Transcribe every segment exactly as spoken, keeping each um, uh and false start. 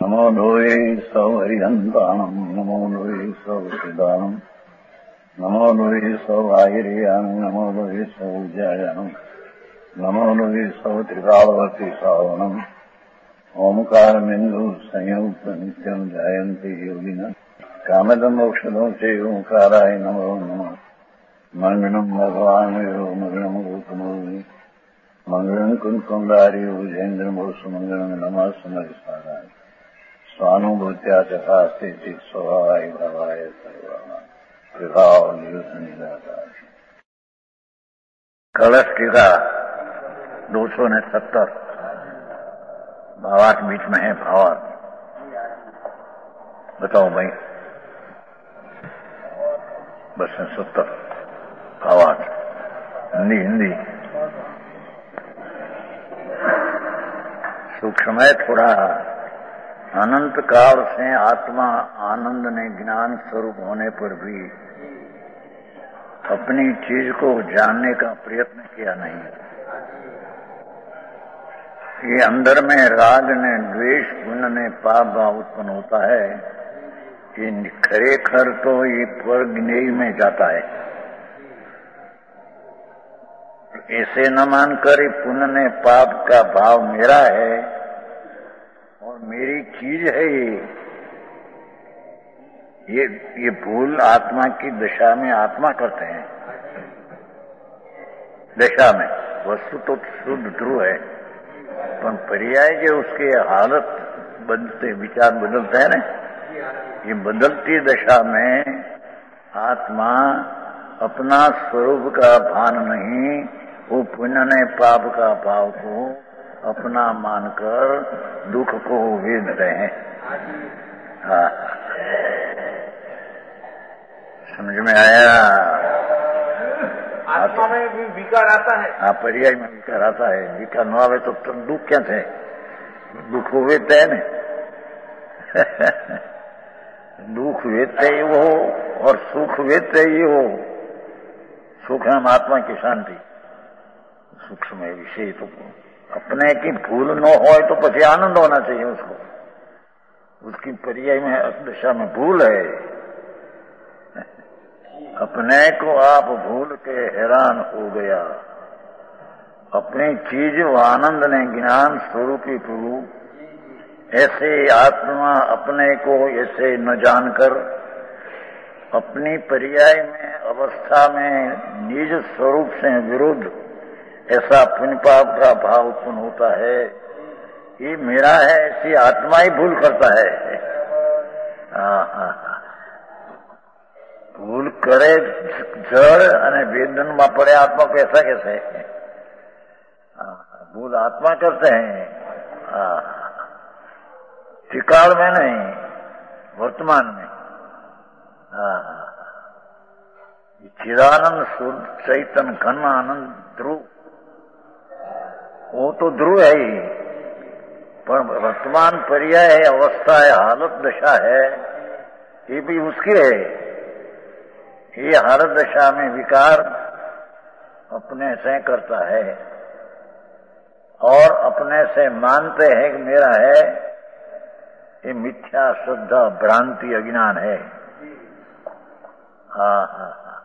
नमो लोये सौहरिहन्ताणम् नमो लोये सौसिदानम् नमो लोये सौआयर्यानम् नमो लोये सौज्यायानम् नमो लोये सौत्रिकालवर्ति सावनम् ओंकारमिन्दु संयुक्त नित्यम् जायन्ति योगिनः कामदम् औषधम् च ओंकाराय नमो नमः मंगलम् भगवान् यो मंगलम् गौतमोऽवि मंगलम् कुन्कुण्डारि भुजेन्द्रमोऽस्तु मंगलम् नमः समरिसाराय स्वानुभूत्या चकास्ते स्वभावाय भावाय सर्वाणां विभाव निदातार। कलश टीका दो सौ ने सत्तर भावार्थ बीच में है। भावार्थ बताओ भाई, बस है सत्तर भावार्थ हिंदी हिंदी सूक्ष्म है थोड़ा। अनंत काल से आत्मा आनंद ने ज्ञान स्वरूप होने पर भी अपनी चीज को जानने का प्रयत्न किया नहीं। ये अंदर में राग ने द्वेष पुण्य ने पाप भाव उत्पन्न होता है। ये खरेखर तो ये पर ज्ञेय में जाता है। ऐसे न मानकर पुण्य ने पाप का भाव मेरा है और मेरी चीज है ये ये ये भूल आत्मा की दशा में आत्मा करते हैं। दशा में वस्तु तो शुद्ध ध्रुव है, पर पर्याय जो उसके हालत बदलते विचार बदलते हैं ना, ये बदलती दशा में आत्मा अपना स्वरूप का भान नहीं, वो पुण्य ने पाप का भाव को अपना मानकर दुख को वेदते हैं। हाँ, समझ में आया? आत्मा में भी विकार आता है। हाँ, पर्याय में विकार आता है। विकार न आवे तो तुम दुख क्या थे? दुख को वेदते है न। दुख वेदते ही वो और सुख वेदते ही वो। सुख है आत्मा की शांति, सूक्ष्म है विषय। तो अपने की भूल न हो तो पछे आनंद होना चाहिए उसको। उसकी पर्याय में दशा में भूल है। अपने को आप भूल के हैरान हो गया। अपनी चीज व आनंद ने ज्ञान स्वरूपी प्रभु ऐसे आत्मा अपने को ऐसे न जानकर अपनी पर्याय में अवस्था में निज स्वरूप से विरुद्ध ऐसा पुण्य पाप का भाव उत्पन्न होता है। ये मेरा है ऐसी आत्मा ही भूल करता है। हाँ हाँ हाँ, भूल करे जड़ અને वेदन में पड़े आत्मा को ऐसा कैसे? हाँ, भूल आत्मा करते हैं। हाँ, त्रिकाल में नहीं, वर्तमान में। हाँ, चिदानंद शुद्ध चैतन्य घन आनंद ध्रुव, वो तो ध्रुव है ही, पर वर्तमान पर्याय है, अवस्था है, हालत दशा है, ये भी उसकी है। ये हालत दशा में विकार अपने से करता है और अपने से मानते हैं कि मेरा है। ये मिथ्या श्रद्धा भ्रांति अज्ञान है। हाँ हाँ हाँ,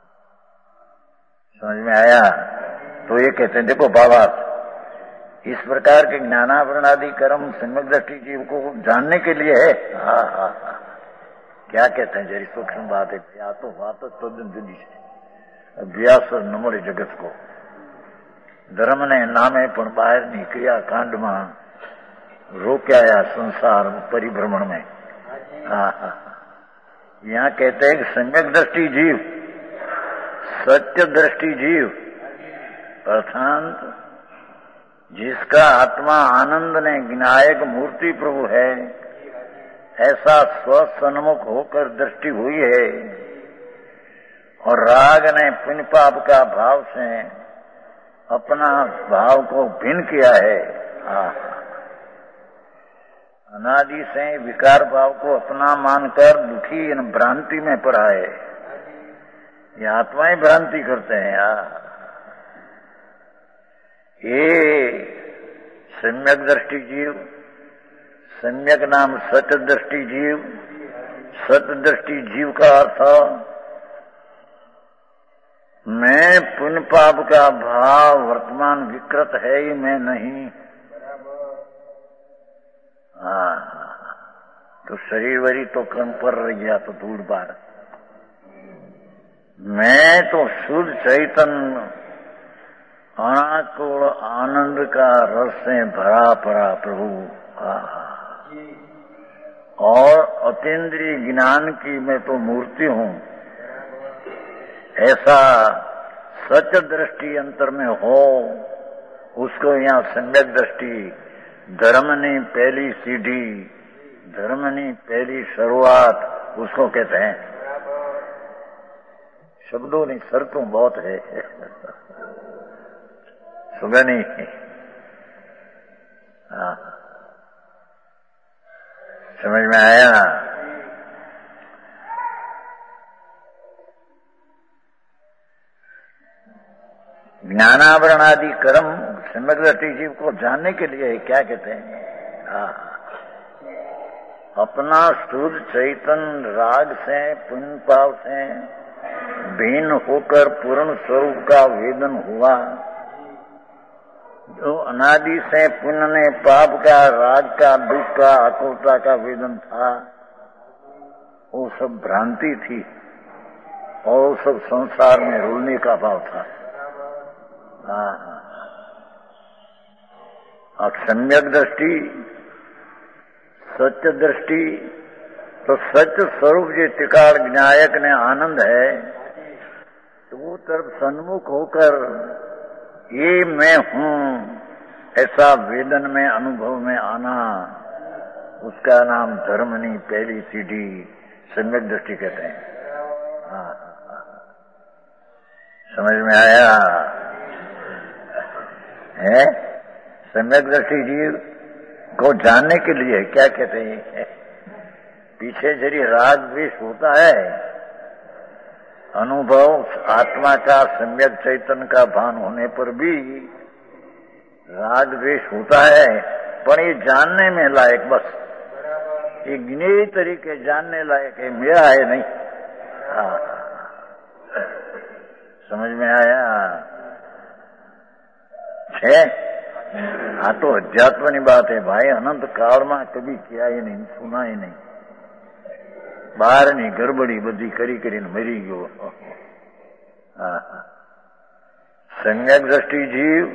समझ में आया? तो ये कहते हैं, देखो भावार्थ इस प्रकार के ज्ञानावरण आदि कर्म सम्यक दृष्टि जीव को जानने के लिए है। हाँ हाँ हाँ, क्या कहते हैं? जरी सूक्ष्म बात है। या तो बात तो जुदी है। अभ्यास और नमोरे जगत को धर्म ने नामे पण बाहर ની ક્રિયા કાંડમાં રોક્યા संसार परिभ्रमण में। हाँ हाँ, यहाँ कहते हैं कि सम्यक दृष्टि जीव, सत्य दृष्टि जीव अर्थात जिसका आत्मा आनंद ने विनायक मूर्ति प्रभु है, ऐसा स्वसन्मुख होकर दृष्टि हुई है और राग ने पुण्य पाप का भाव से अपना भाव को भिन्न किया है। हाँ, अनादि से विकार भाव को अपना मानकर दुखी इन भ्रांति में पड़ा है। ये आत्माएं भ्रांति करते हैं। हाँ, ये सम्यक दृष्टि जीव सम्यक नाम सत दृष्टि जीव। सत दृष्टि जीव का अर्थ मैं पुण्य पाप का भाव वर्तमान विकृत है ही मैं नहीं। हाँ, तो शरीर वरी तो कम पर रह गया तो दूर बार। मैं तो शुद्ध चैतन्य अनाकुल आनंद का रस से भरा पड़ा प्रभु। और अतीन्द्रिय ज्ञान की मैं तो मूर्ति हूँ। ऐसा सच दृष्टि अंतर में हो उसको यहाँ सम्यक दृष्टि, धर्मनी पहली सीढ़ी, धर्मनी पहली शुरुआत उसको कहते हैं। शब्दों नहीं शर्तों बहुत है। सुगनी हाँ, समझ में आया ना? ज्ञानावरण आदि कर्म समग्र जीव को जानने के लिए क्या कहते हैं? हाँ, अपना शुद्ध चैतन्य राग से पुण्य पाप से भिन्न होकर पूर्ण स्वरूप का वेदन हुआ। जो अनादि से पुण्य ने पाप का, राग का, दुख का, आकुलता का वेदन था, वो सब भ्रांति थी और सब संसार में रुलने का भाव था। हाँ, और सम्यक दृष्टि, सत्य दृष्टि, तो सत्य स्वरूप जो टिकाड़ ज्ञायक ने आनंद है, तो वो तरफ सन्मुख होकर ये मैं हूँ ऐसा वेदन में अनुभव में आना, उसका नाम धर्मनी पहली सीढ़ी सम्यक दृष्टि कहते हैं। हाँ, समझ में आया है? सम्यक दृष्टि जीव को जानने के लिए क्या कहते हैं? पीछे यदि राग द्वेष होता है, अनुभव आत्मा का सम्यक चैतन्य का भान होने पर भी राग द्वेष होता है, पर ये जानने में लायक, बस ये गिने तरीके जानने लायक है, मेरा है नहीं। हाँ, समझ में आया है? हाँ, तो अध्यात्म की बात है भाई। अनंत काल में कभी किया ही नहीं, सुना ही नहीं। बाहर नहीं गड़बड़ी बदी करी करी मरी गयो। हाँ, सम्यक दृष्टि जीव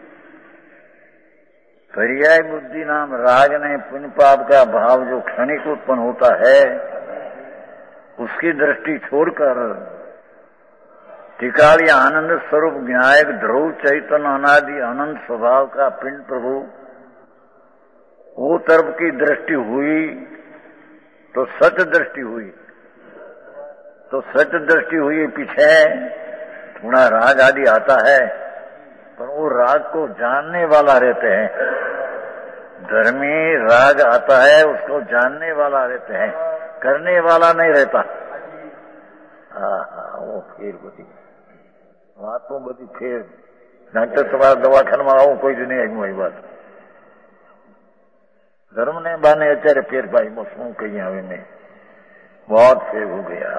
पर्याय बुद्धि नाम राग ने पुण्य पाप का भाव जो क्षणिक उत्पन्न होता है, उसकी दृष्टि छोड़कर टिकाड़ी आनंद स्वरूप ज्ञायक ध्रुव चैतन्य अनादि अनंत स्वभाव का पिंड प्रभु, वो तरफ की दृष्टि हुई तो सच दृष्टि हुई। तो सच दृष्टि हुई पीछे थोड़ा राग आदि आता है, पर वो राग को जानने वाला रहते हैं। धर्मी राग आता है, उसको जानने वाला रहते हैं, करने वाला नहीं रहता। हाँ हाँ, वो फेर बदी વાતો બધી ફેર ડॉक्टर તમારા દવાખાનામાં આવું કોઈ જ નહીં આવ્યું એ વાત धर्म ने बाने અત્યારે ફેર ભાઈ શું કહીએ હવે મેં बहुत फेर हो गया।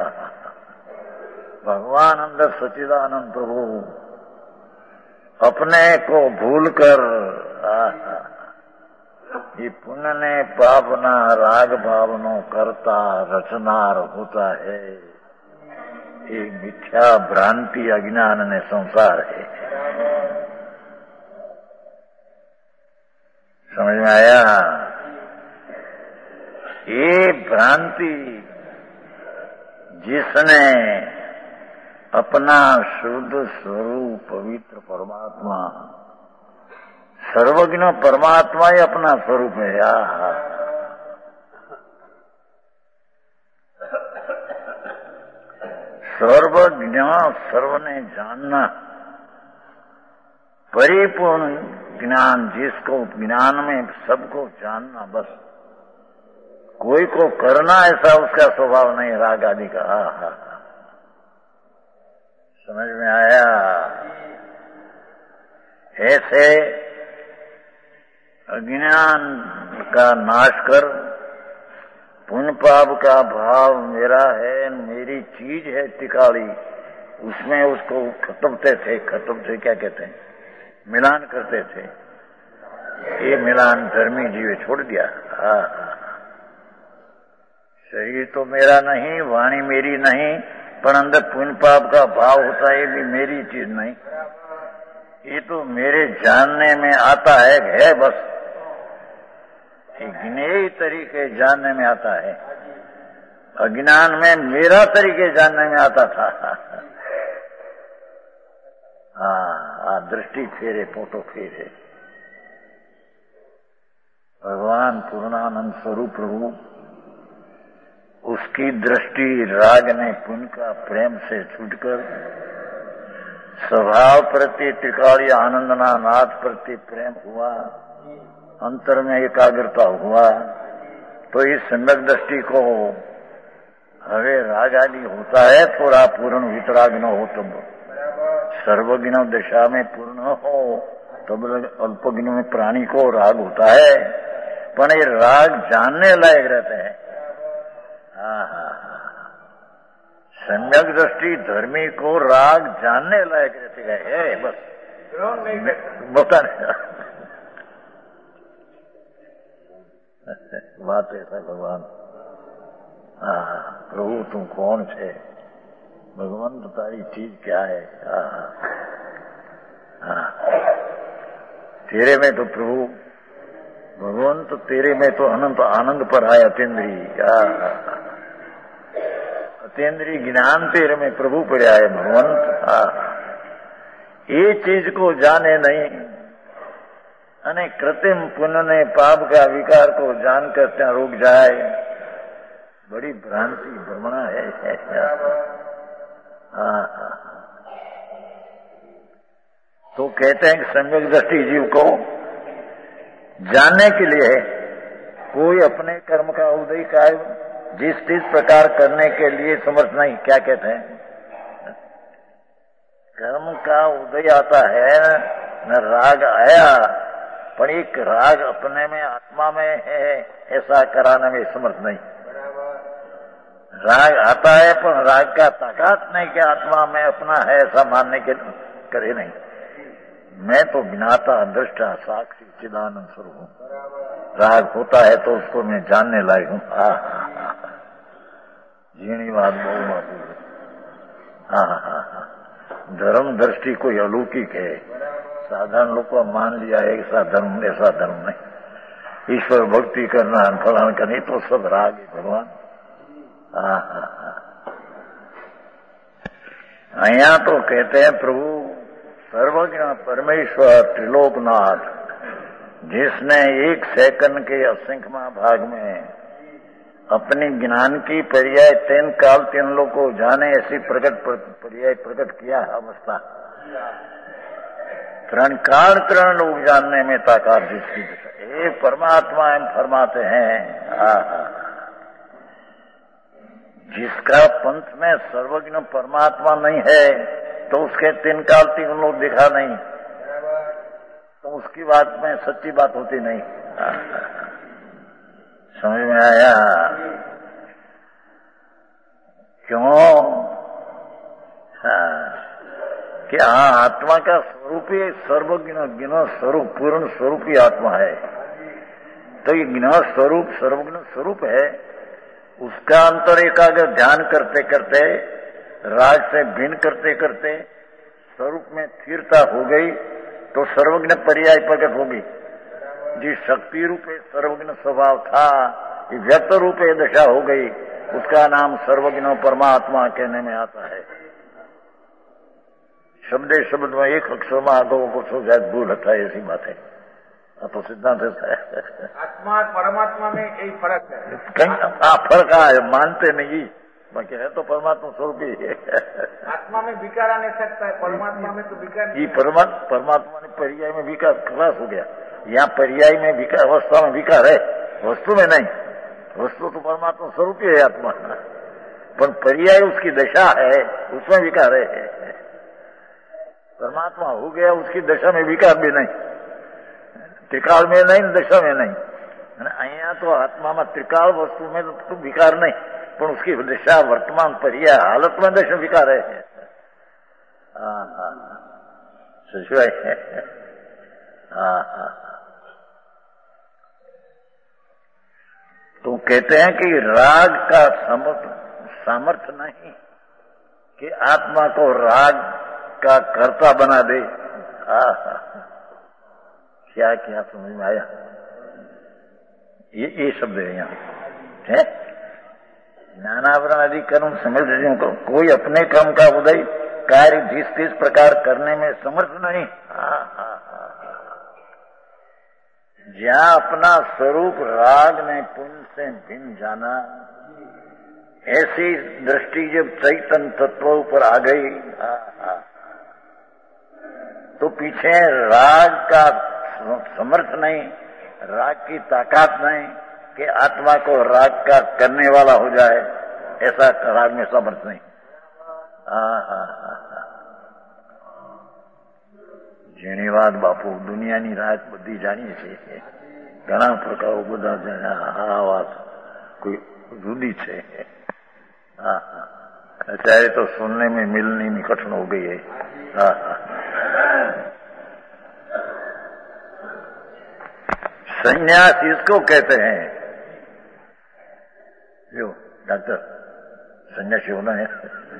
भगवान अंदर सच्चिदानंद प्रभु अपने को भूल कर ये पुण्य ने पापना राग भावनो करता रचनार होता है। ये मिथ्या भ्रांति अज्ञान ने संसार है। समझ में आया? ये भ्रांति जिसने अपना शुद्ध स्वरूप पवित्र परमात्मा, सर्वज्ञ परमात्मा ही अपना स्वरूप है। आहा, सर्वज्ञ सर्वने जानना, परिपूर्ण ज्ञान, जिसको ज्ञान में सबको जानना, बस कोई को करना ऐसा उसका स्वभाव नहीं राग आदि का। आहा, समझ में आया? ऐसे अज्ञान का नाश कर, पुण्य पाप का भाव मेरा है, मेरी चीज है टिकाली, उसमें उसको खत्मते थे। खत्म से क्या कहते हैं, मिलान करते थे। ये मिलान धर्मी जीवे छोड़ दिया। हाँ, शरीर तो मेरा नहीं, वाणी मेरी नहीं, पर अंदर पुण्य पाप का भाव होता है, ये भी मेरी चीज नहीं। ये तो मेरे जानने में आता है, है बस गिने तरीके जानने में आता है। अज्ञान में मेरा तरीके जानने में आता था। हाँ, दृष्टि फेरे, फोटो फेरे। भगवान पूर्णानंद स्वरूप प्रभु, उसकी दृष्टि राग ने पुण्य का प्रेम से छूटकर स्वभाव प्रति टिकाड़ी आनंदना नाथ प्रति प्रेम हुआ, अंतर में एकाग्रता हुआ, तो इस सम्यक दृष्टि को हवे राग आदि होता है, थोड़ा पूर्ण वितराग न हो तब सर्वज्ञ दशा में पूर्ण हो, तब अल्पज्ञ में प्राणी को राग होता है, पर ये राग जानने लायक रहते हैं। हाँ हाँ हाँ, सम्यक दृष्टि धर्मी को राग जानने लायक रहते गए, बस बता नहीं बात ऐसा। भगवान हाँ, प्रभु तुम कौन छे, भगवान तो तारी चीज क्या है। हाँ हाँ, तेरे में तो प्रभु भगवान, तो तेरे में तो अनंत आनंद पर है अतेंद्री। अतेंद्री ज्ञान तेरे में प्रभु पर आए भगवंत। हाँ, ये चीज को जाने नहीं, अने कृत्रिम पुण्य ने पाप का विकार को जानकर ત્યાં रुक जाए, बड़ी भ्रांति भ्रमणा है। हाँ हाँ, तो कहते हैं कि सम्यक दृष्टि जीव को जानने के लिए कोई अपने कर्म का उदय का जिस जिस प्रकार करने के लिए समर्थ नहीं। क्या कहते हैं, कर्म का उदय आता है न, राग आया, पर एक राग अपने में आत्मा में है ऐसा कराने में समर्थ नहीं। राग आता है पर राग का ताकत नहीं कि आत्मा में अपना है ऐसा मानने के करे नहीं। मैं तो ज्ञाता दृष्टा साक्षी चिदानंद स्वरूप हूँ। राग होता है तो उसको मैं जानने लायक हूँ। हाँ हाँ, जीणी बात बहु मातू। हाँ हाँ हाँ, धर्म दृष्टि कोई अलौकिक है, साधारण लोग को मान लिया है ऐसा धर्म, ऐसा धर्म नहीं। ईश्वर भक्ति करना फलान करनी तो सब राग है भगवान। हाँ हाँ हाँ, अहिया तो कहते हैं प्रभु सर्वज्ञ परमेश्वर त्रिलोकनाथ, जिसने एक सेकंड के असंख्यमा भाग में अपनी ज्ञान की पर्याय तीन काल तीन लोग को जाने ऐसी प्रकट पर्याय प्रकट किया अवस्था, त्रण काल त्रण लोग जानने में ताकत जिसकी दशा। एक परमात्मा हम फरमाते हैं। हाँ हाँ, जिसका पंथ में सर्वज्ञ परमात्मा नहीं है तो उसके तीन काल तीन लोग दिखा नहीं, तो उसकी बात में सच्ची बात होती नहीं। समझ में आया क्यों? हाँ, कि हाँ, आत्मा का स्वरूप ही सर्वज्ञ ज्ञ स्वरूप पूर्ण स्वरूप ही आत्मा है। तो ये ज्ञ स्वरूप सर्वज्ञ स्वरूप है, उसका अंतर एकाग्र ध्यान करते करते राग से भिन्न करते करते स्वरूप में स्थिरता हो गई तो सर्वज्ञ पर्याय प्रकट होगी। जिस शक्ति रूपे सर्वज्ञ स्वभाव था ये व्यक्त रूपे दशा हो गई, उसका नाम सर्वज्ञ परमात्मा कहने में आता है। शब्दे शब्द में एक अक्षर में आगो को सो जाए भूल था, ऐसी बात है। तो सिद्धांत है आत्मा परमात्मा में यही फर्क है। कहीं हाँ फर्क है, मानते नहीं, बाकी है तो परमात्मा स्वरूप ही है। आत्मा में विकार आ नहीं सकता है, परमात्मा में तो विकार ये परमात्मा परमात्मा ने पर्याय में विकार खलास हो गया। यहाँ पर्याय में विकार, अवस्था में विकार है, वस्तु में नहीं। वस्तु तो परमात्मा स्वरूप ही है आत्मा, पर पर्याय उसकी दशा है, उसमें विकार है। परमात्मा हो गया, उसकी दशा में विकार भी नहीं, त्रिकाल में नहीं, दशा में नहीं। અને અહીંયા તો આત્મામાં ત્રિકાળ વસ્તુ में तो विकार नहीं, પણ उसकी दिशा वर्तमान पर यह हालत में दशा विकार है। हाँ हाँ सचवाई है। हाँ हाँ तो कहते हैं कि राग का सामर्थ्य नहीं कि आत्मा को राग का कर्ता बना दे। हाँ हाँ क्या क्या समझ में आया? ये ये शब्द है यहाँ है। ज्ञानावरण आदि कर्म समझ को कोई अपने कर्म का उदय कार्य जिस किस प्रकार करने में समर्थ नहीं। हाँ हाँ हाँ जहाँ अपना स्वरूप राग ने पुण्य से भिन्न जाना, ऐसी दृष्टि जब चैतन्य तत्वों पर आ गई, हाँ हाँ तो पीछे राग का समर्थ नहीं, राग की ताकत नहीं कि आत्मा को राग का करने वाला हो जाए, ऐसा राग में समर्थ नहीं। हाँ हाँ हाँ हाँ જેની વાત બાપુ દુનિયાની રાત બધી જાણીએ છીએ, ઘણા પ્રકારો બધા જાણ્યા। આ વાત કોઈ જુદી છે। हाँ हाँ અત્યારે તો सुनने में मिलने में कठिन हो गई है। हाँ हाँ संन्यास इसको कहते हैं। जो डॉक्टर संन्यासी होना है,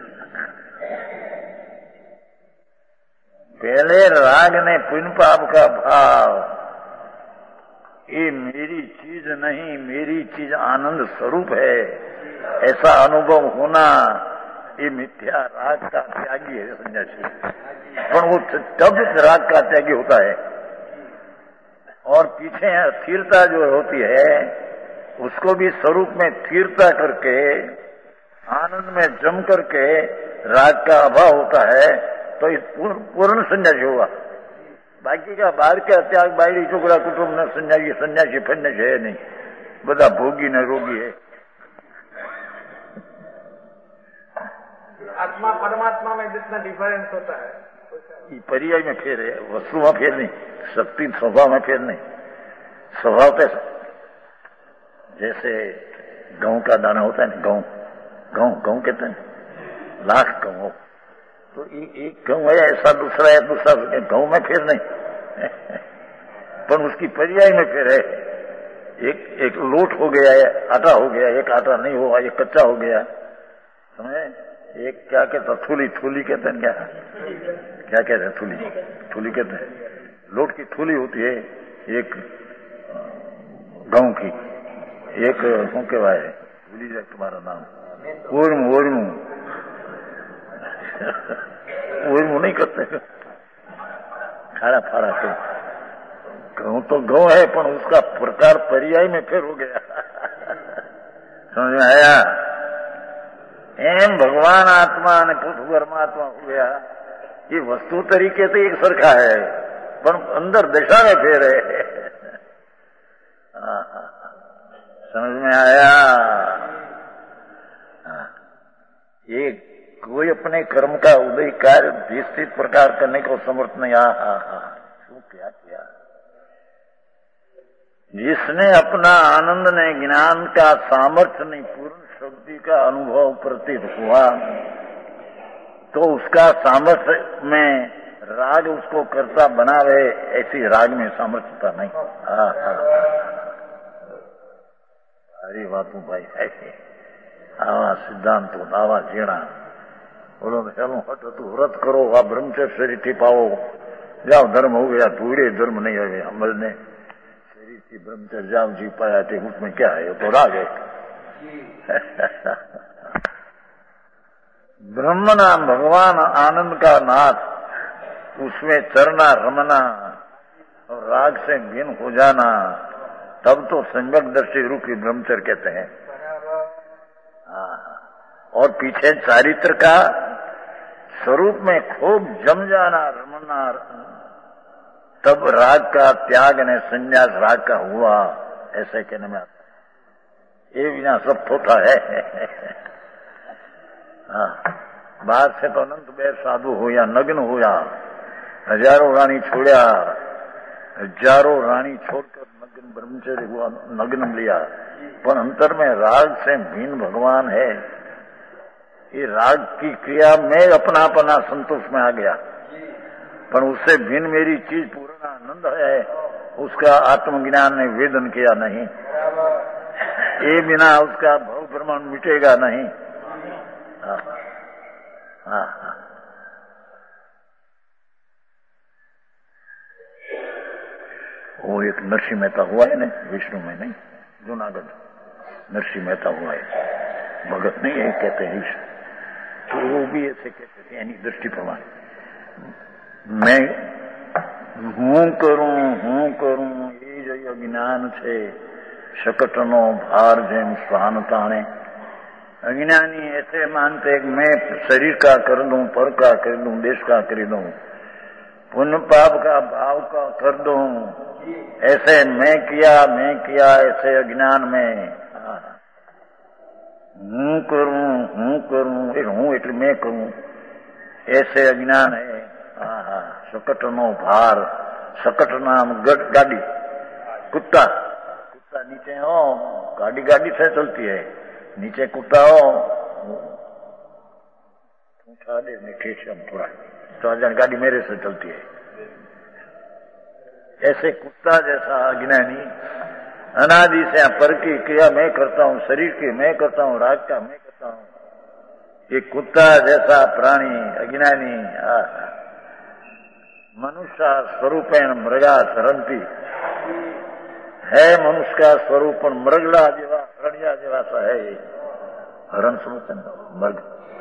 पहले राग ने पुण्य पाप का भाव, ये मेरी चीज नहीं, मेरी चीज आनंद स्वरूप है, ऐसा अनुभव होना, ये मिथ्या राग का त्यागी है सन्यासी। पर वो तब राग का त्यागी होता है। और पीछे स्थिरता जो होती है उसको भी स्वरूप में स्थिरता करके आनंद में जम करके राग का अभाव होता है, तो इस पूर्ण सन्यासी होगा। बाकी का बाहर का त्याग बाहरी छोकरा कुटुंब न सन्यासी सन्यासी फन्यासी है नहीं, बदा भोगी न रोगी है। आत्मा परमात्मा में जितना डिफरेंस होता है पर्याय में फेर है, वस्तु में फेर नहीं, शक्ति स्वभाव में फेर नहीं। स्वभाव पे जैसे गेहूं का दाना होता है ना, गेहूं गेहूं गेहूं कहते हैं लाख गेहूं, तो एक गेहूं है ऐसा, दूसरा है दूसरा, गेहूं में फेर नहीं पर उसकी पर्याय में फेर है। एक एक लोट हो गया है, आटा हो गया, एक आटा नहीं हुआ, एक कच्चा हो गया, समझे? एक क्या कहता थूली, थूली कहते हैं, क्या क्या कहते हैं थूली, थूली कहते हैं। लोट की थूली होती है एक गेहूं की, एक શું કહેવાય ભૂલી જાય તમારા નામ, ઓરમું ઓરમું ઓરમું नहीं करते, खाड़ा फाड़ा तो गेहूं तो गेहूं है, पर उसका प्रकार पर्याय में फिर हो गया समझ में आया? एम भगवान आत्मा ने पुरुष परमात्मा हो गया, ये वस्तु तरीके तो एक सरखा है, पर अंदर दशा में फेर है। समझ में आया? ये कोई अपने कर्म का उदय कार्य विस्तृत प्रकार करने को समर्थ नहीं। आ हा हा शू क्या किया? जिसने अपना आनंद ने ज्ञान का सामर्थ्य नहीं, पूर्ण शक्ति का अनुभव प्रतीत हुआ, तो उसका सामर्थ्य में राग उसको कर्ता बनावे, ऐसी राग में सामर्थ्यता नहीं। हाँ हाँ अरे बापू भाई ऐसे आवा सिद्धांतो आवा झीणा बोलो चलो हट तू व्रत करो, आ ब्रह्मचर्य शरीर थी पाओ, जाओ धर्म हो गया, धूड़े धर्म नहीं है अमल ने शरीर थी ब्रह्मचर्य जाओ जी पाया थे, उसमें क्या है? तो राग है ब्रह्म नाम भगवान आनंद का नाथ, उसमें चरना रमना और राग से भिन्न हो जाना, तब तो संयक दृष्टि रूपी ब्रह्मचर्य कहते हैं। और पीछे चारित्र का स्वरूप में खूब जम जाना, रमना, तब राग का त्याग ने संन्यास राग का हुआ, ऐसे कहने में आता है। ये बिना सब थोथा है हाँ बाहर से तो अनंत बैर साधु हो या नग्न हो या हजारों रानी छोड़ा, हजारों रानी छोड़कर नग्न लेकिन ब्रह्मचर्य हुआ नग्न लिया, पर अंतर में राग से भिन्न भगवान है। ये राग की क्रिया में अपना अपना संतोष में आ गया, पर उससे भिन्न मेरी चीज पूर्ण आनंद है, उसका आत्मज्ञान ने वेदन किया नहीं। ये बिना उसका भव भ्रमण मिटेगा नहीं। हाँ हाँ हाँ। वो एक नरसिंह मेहता हुआ है ना, विष्णु में नहीं, जूनागढ़ नरसिंह मेहता हुआ है, भगत नहीं है कहते हैं, तो वो भी ऐसे कहते थे, यानी दृष्टि प्रमाण मैं हूं करूं हूं करूं ये जो अज्ञान છે शकटनो भार જેમ स्वान ताणे। अज्ञानी ऐसे मानते कि मैं शरीर का कर दूं, पर का कर दूं, देश का कर दूं, पुण्य पाप का भाव का कर दूं, ऐसे मैं किया मैं किया ऐसे अज्ञान में हूं करूं हूं करूं हूं એટલે मैं करूं ऐसे अज्ञान है। हाँ हाँ। सकट नो भार, सकट नाम गाड़ी, कुत्ता कुत्ता नीचे हो, गाड़ी गाड़ी से चलती है, नीचे कुत्ता हो दे नीचे से हम थोड़ा तो हजार गाड़ी मेरे से चलती है। ऐसे कुत्ता जैसा अज्ञानी अनादि से पर की क्रिया मैं करता हूँ, शरीर की मैं करता हूँ, राग का मैं करता हूँ, ये कुत्ता जैसा प्राणी अज्ञानी मनुष्य स्वरूपेण मृगा सरंती है। मनुष्य का स्वरूप मृगला जेवा हरणिया जेवा सा है, हरण समझते मृग।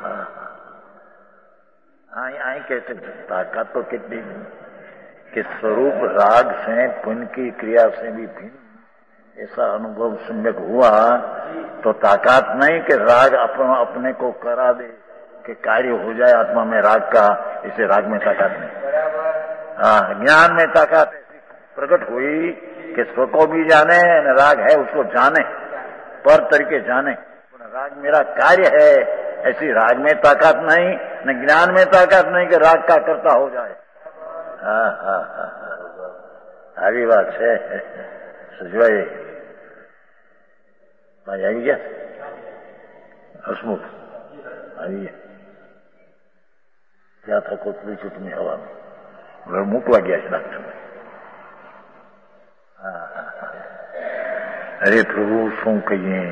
आई आई कहते ताकत तो कितनी कि स्वरूप राग से पुण्य की क्रिया से भी भिन्न ऐसा अनुभव सम्यक हुआ तो ताकत नहीं कि राग अपना अपने को करा दे कि कार्य हो जाए आत्मा में राग का, इसे राग में ताकत नहीं। हाँ, ज्ञान में ताकत प्रकट हुई कि स्व को भी जाने न राग है उसको जाने, पर तरीके जाने, राग मेरा कार्य है, ऐसी राग में ताकत नहीं, न ज्ञान में ताकत नहीं कि राग का कर्ता हो जाए। हाँ हाँ हाँ આવી વાત છે સજવાઈ ભાઈ આવી ગયા હસમુખ આવી ગયા ત્યાં તો કોથળી ચૂંટણી હવામાં મૂકવા ગયા છે ડાક્ટર। હા હા અરે પ્રભુ શું કહીએ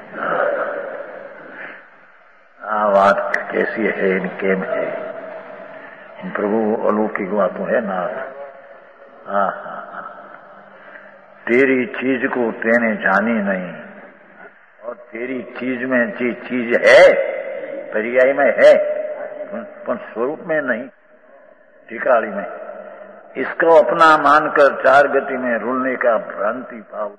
આ વાત कैसी है केम है प्रभु, अलौकिक बातों है नाथ। हाँ हाँ हाँ। तेरी चीज को तेने जानी नहीं और तेरी चीज में चीज चीज है, पर्याय में है पर स्वरूप में नहीं, टिकाली में। इसको अपना मानकर चार गति में रुलने का भ्रांति भाव।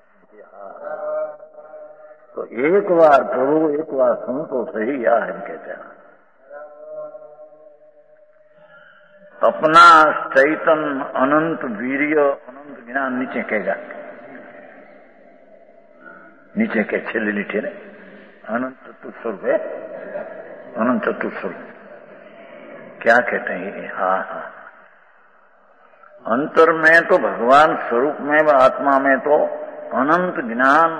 तो एक बार प्रभु एक बार सुन तो सही या हम कहते हैं अपना चैतन अनंत वीर्य अनंत ज्ञान नीचे कहेगा, नीचे के छेले लीठे ने अनंत चतुस्वरूप है, अनंत चतुस्वरूप क्या कहते हैं। हाँ हाँ, अंतर में तो भगवान स्वरूप में व आत्मा में तो अनंत ज्ञान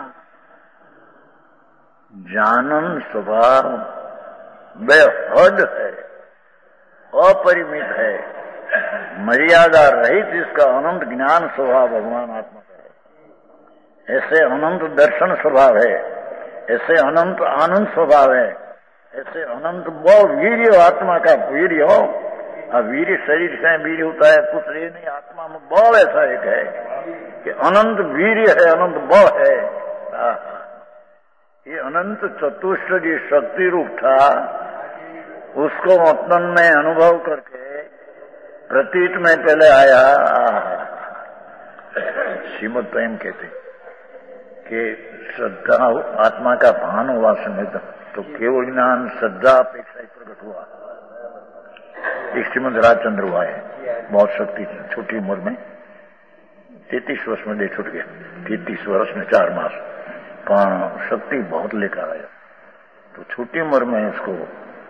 जानन स्वभाव बेहद है, अपरिमित है, मर्यादा रहित इसका अनंत ज्ञान स्वभाव भगवान आत्मा का है। ऐसे अनंत दर्शन स्वभाव है, ऐसे अनंत आनंद स्वभाव है, ऐसे अनंत बहुत वीर्य आत्मा का वीर्य हो। अब वीर्य शरीर से वीर्य होता है कुछ ये नहीं, आत्मा में बल ऐसा एक है कि अनंत वीर्य है, अनंत बल है। ये अनंत चतुष्ट जो शक्ति रूप था उसको मतन में अनुभव करके प्रतीत में पहले आया। श्रीमद प्रेम कहते कि श्रद्धा आत्मा का भान हुआ समय तो केवल ज्ञान श्रद्धा अपेक्षा ही प्रकट हुआ। एक श्रीमद राजचंद्र हुआ है, बहुत शक्ति छोटी उम्र में, तैतीस वर्ष में दे छूट गया, तैतीस वर्ष में चार मास, पर शक्ति बहुत लेकर आया। तो छोटी उम्र में उसको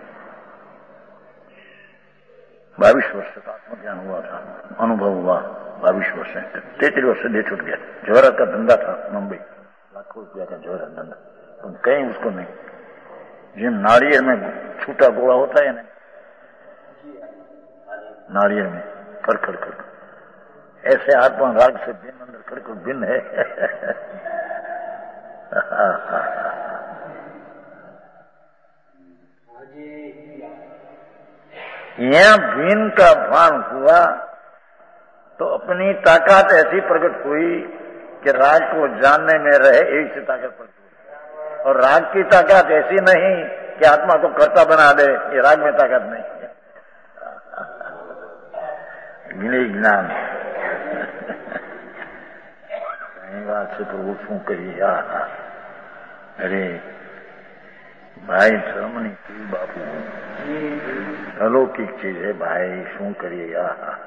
बाईस वर्ष तक आत्मज्ञान हुआ था, अनुभव हुआ। बाईस वर्ष तैतीस वर्ष दे छूट गया। जोहरा का धंधा था मुंबई, लाखों रुपया का जोहरा धंधा, तो कहीं उसको नहीं। जिन नारियल में छूटा गोला होता है ना, नारियल में कर कर कर ऐसे आत्मा राग से भिन्न अंदर कर कर भिन्न है। यहां भिन्न का भान हुआ तो अपनी ताकत ऐसी प्रकट हुई कि राग को जानने में रहे, एक से ताकत प्रकट हुई। और राग की ताकत ऐसी नहीं कि आत्मा को कर्ता बना दे, ये राग में ताकत नहीं है। ज्ञान बात से प्रभु शू करिए। अरे भाई श्रमणी बापू अलौकिक चीज है भाई, शू करिए।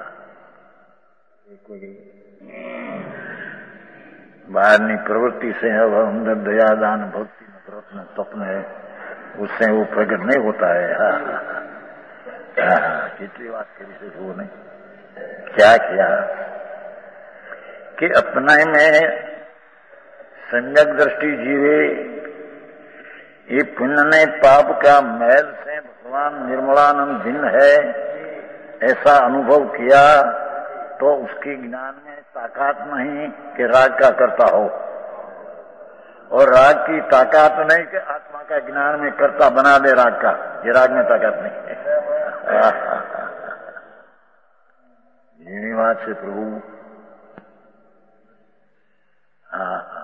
बाहरनी प्रवृत्ति से अब अंदर दया दान भक्ति प्रयत्न स्वप्न है, उससे वो प्रकट नहीं होता है। कितनी बात करी से वो नहीं क्या किया कि अपने में सम्यक दृष्टि जीवे, ये पुण्य ने पाप का मैल से भगवान निर्मलानंद भिन्न है ऐसा अनुभव किया, तो उसके ज्ञान में ताकत नहीं कि राग का करता हो, और राग की ताकत नहीं कि आत्मा का ज्ञान में कर्ता बना दे राग का, ये राग में ताकत नहीं है। बात से प्रभु हाँ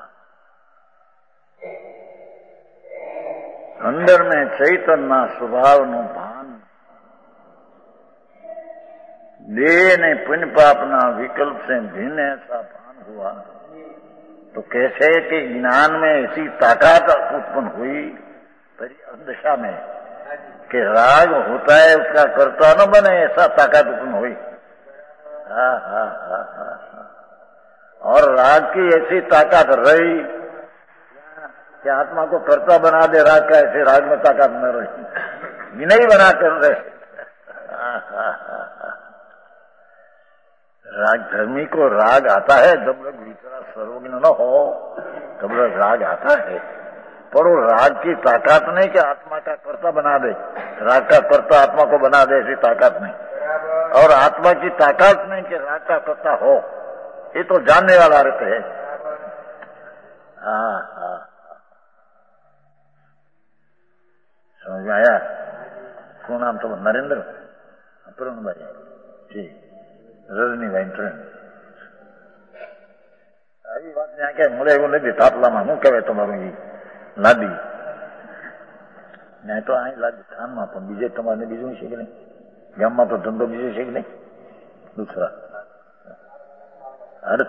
अंदर में चैतन्य स्वभाव नु भान देह ने पुण्य पापना विकल्प से भिन्न ऐसा भान हुआ, तो कैसे कि ज्ञान में ऐसी ताकत उत्पन्न हुई दशा में कि राग होता है उसका कर्ता न बने, ऐसा ताकत उत्पन्न हुई। हाँ हाँ हाँ हाँ और राग की ऐसी ताकत रही कि आत्मा को कर्ता बना दे राग का, ऐसे राग में ताकत न रही, नहीं बना कर रहे। राग धर्मी को राग आता है जब लोग भीतरा सर्वज्ञ न हो तब लोग राग आता है, पर वो राग की ताकत नहीं कि आत्मा का कर्ता बना दे, राग का कर्ता आत्मा को बना दे ऐसी ताकत नहीं, और आत्मा की ताकत नहीं कि राग का कर्ता हो, ये तो जानने वाला रहते हैं। हाँ हाँ समझ में आया? શું નામ તો નરેન્દ્ર અપૂર્ણભાઈ જી રજનીભાઈ ટ્રેન આવી વાત ત્યાં કે મળે એવું નથી થાપલામાં શું કહેવાય તમારું એ લાદી નહીં તો અહીં લાદી ખાનમાં પણ બીજે તમારે બીજું છે કે નહીં ગામમાં તો ધંધો બીજો છે કે નહીં દૂસરા અર્થ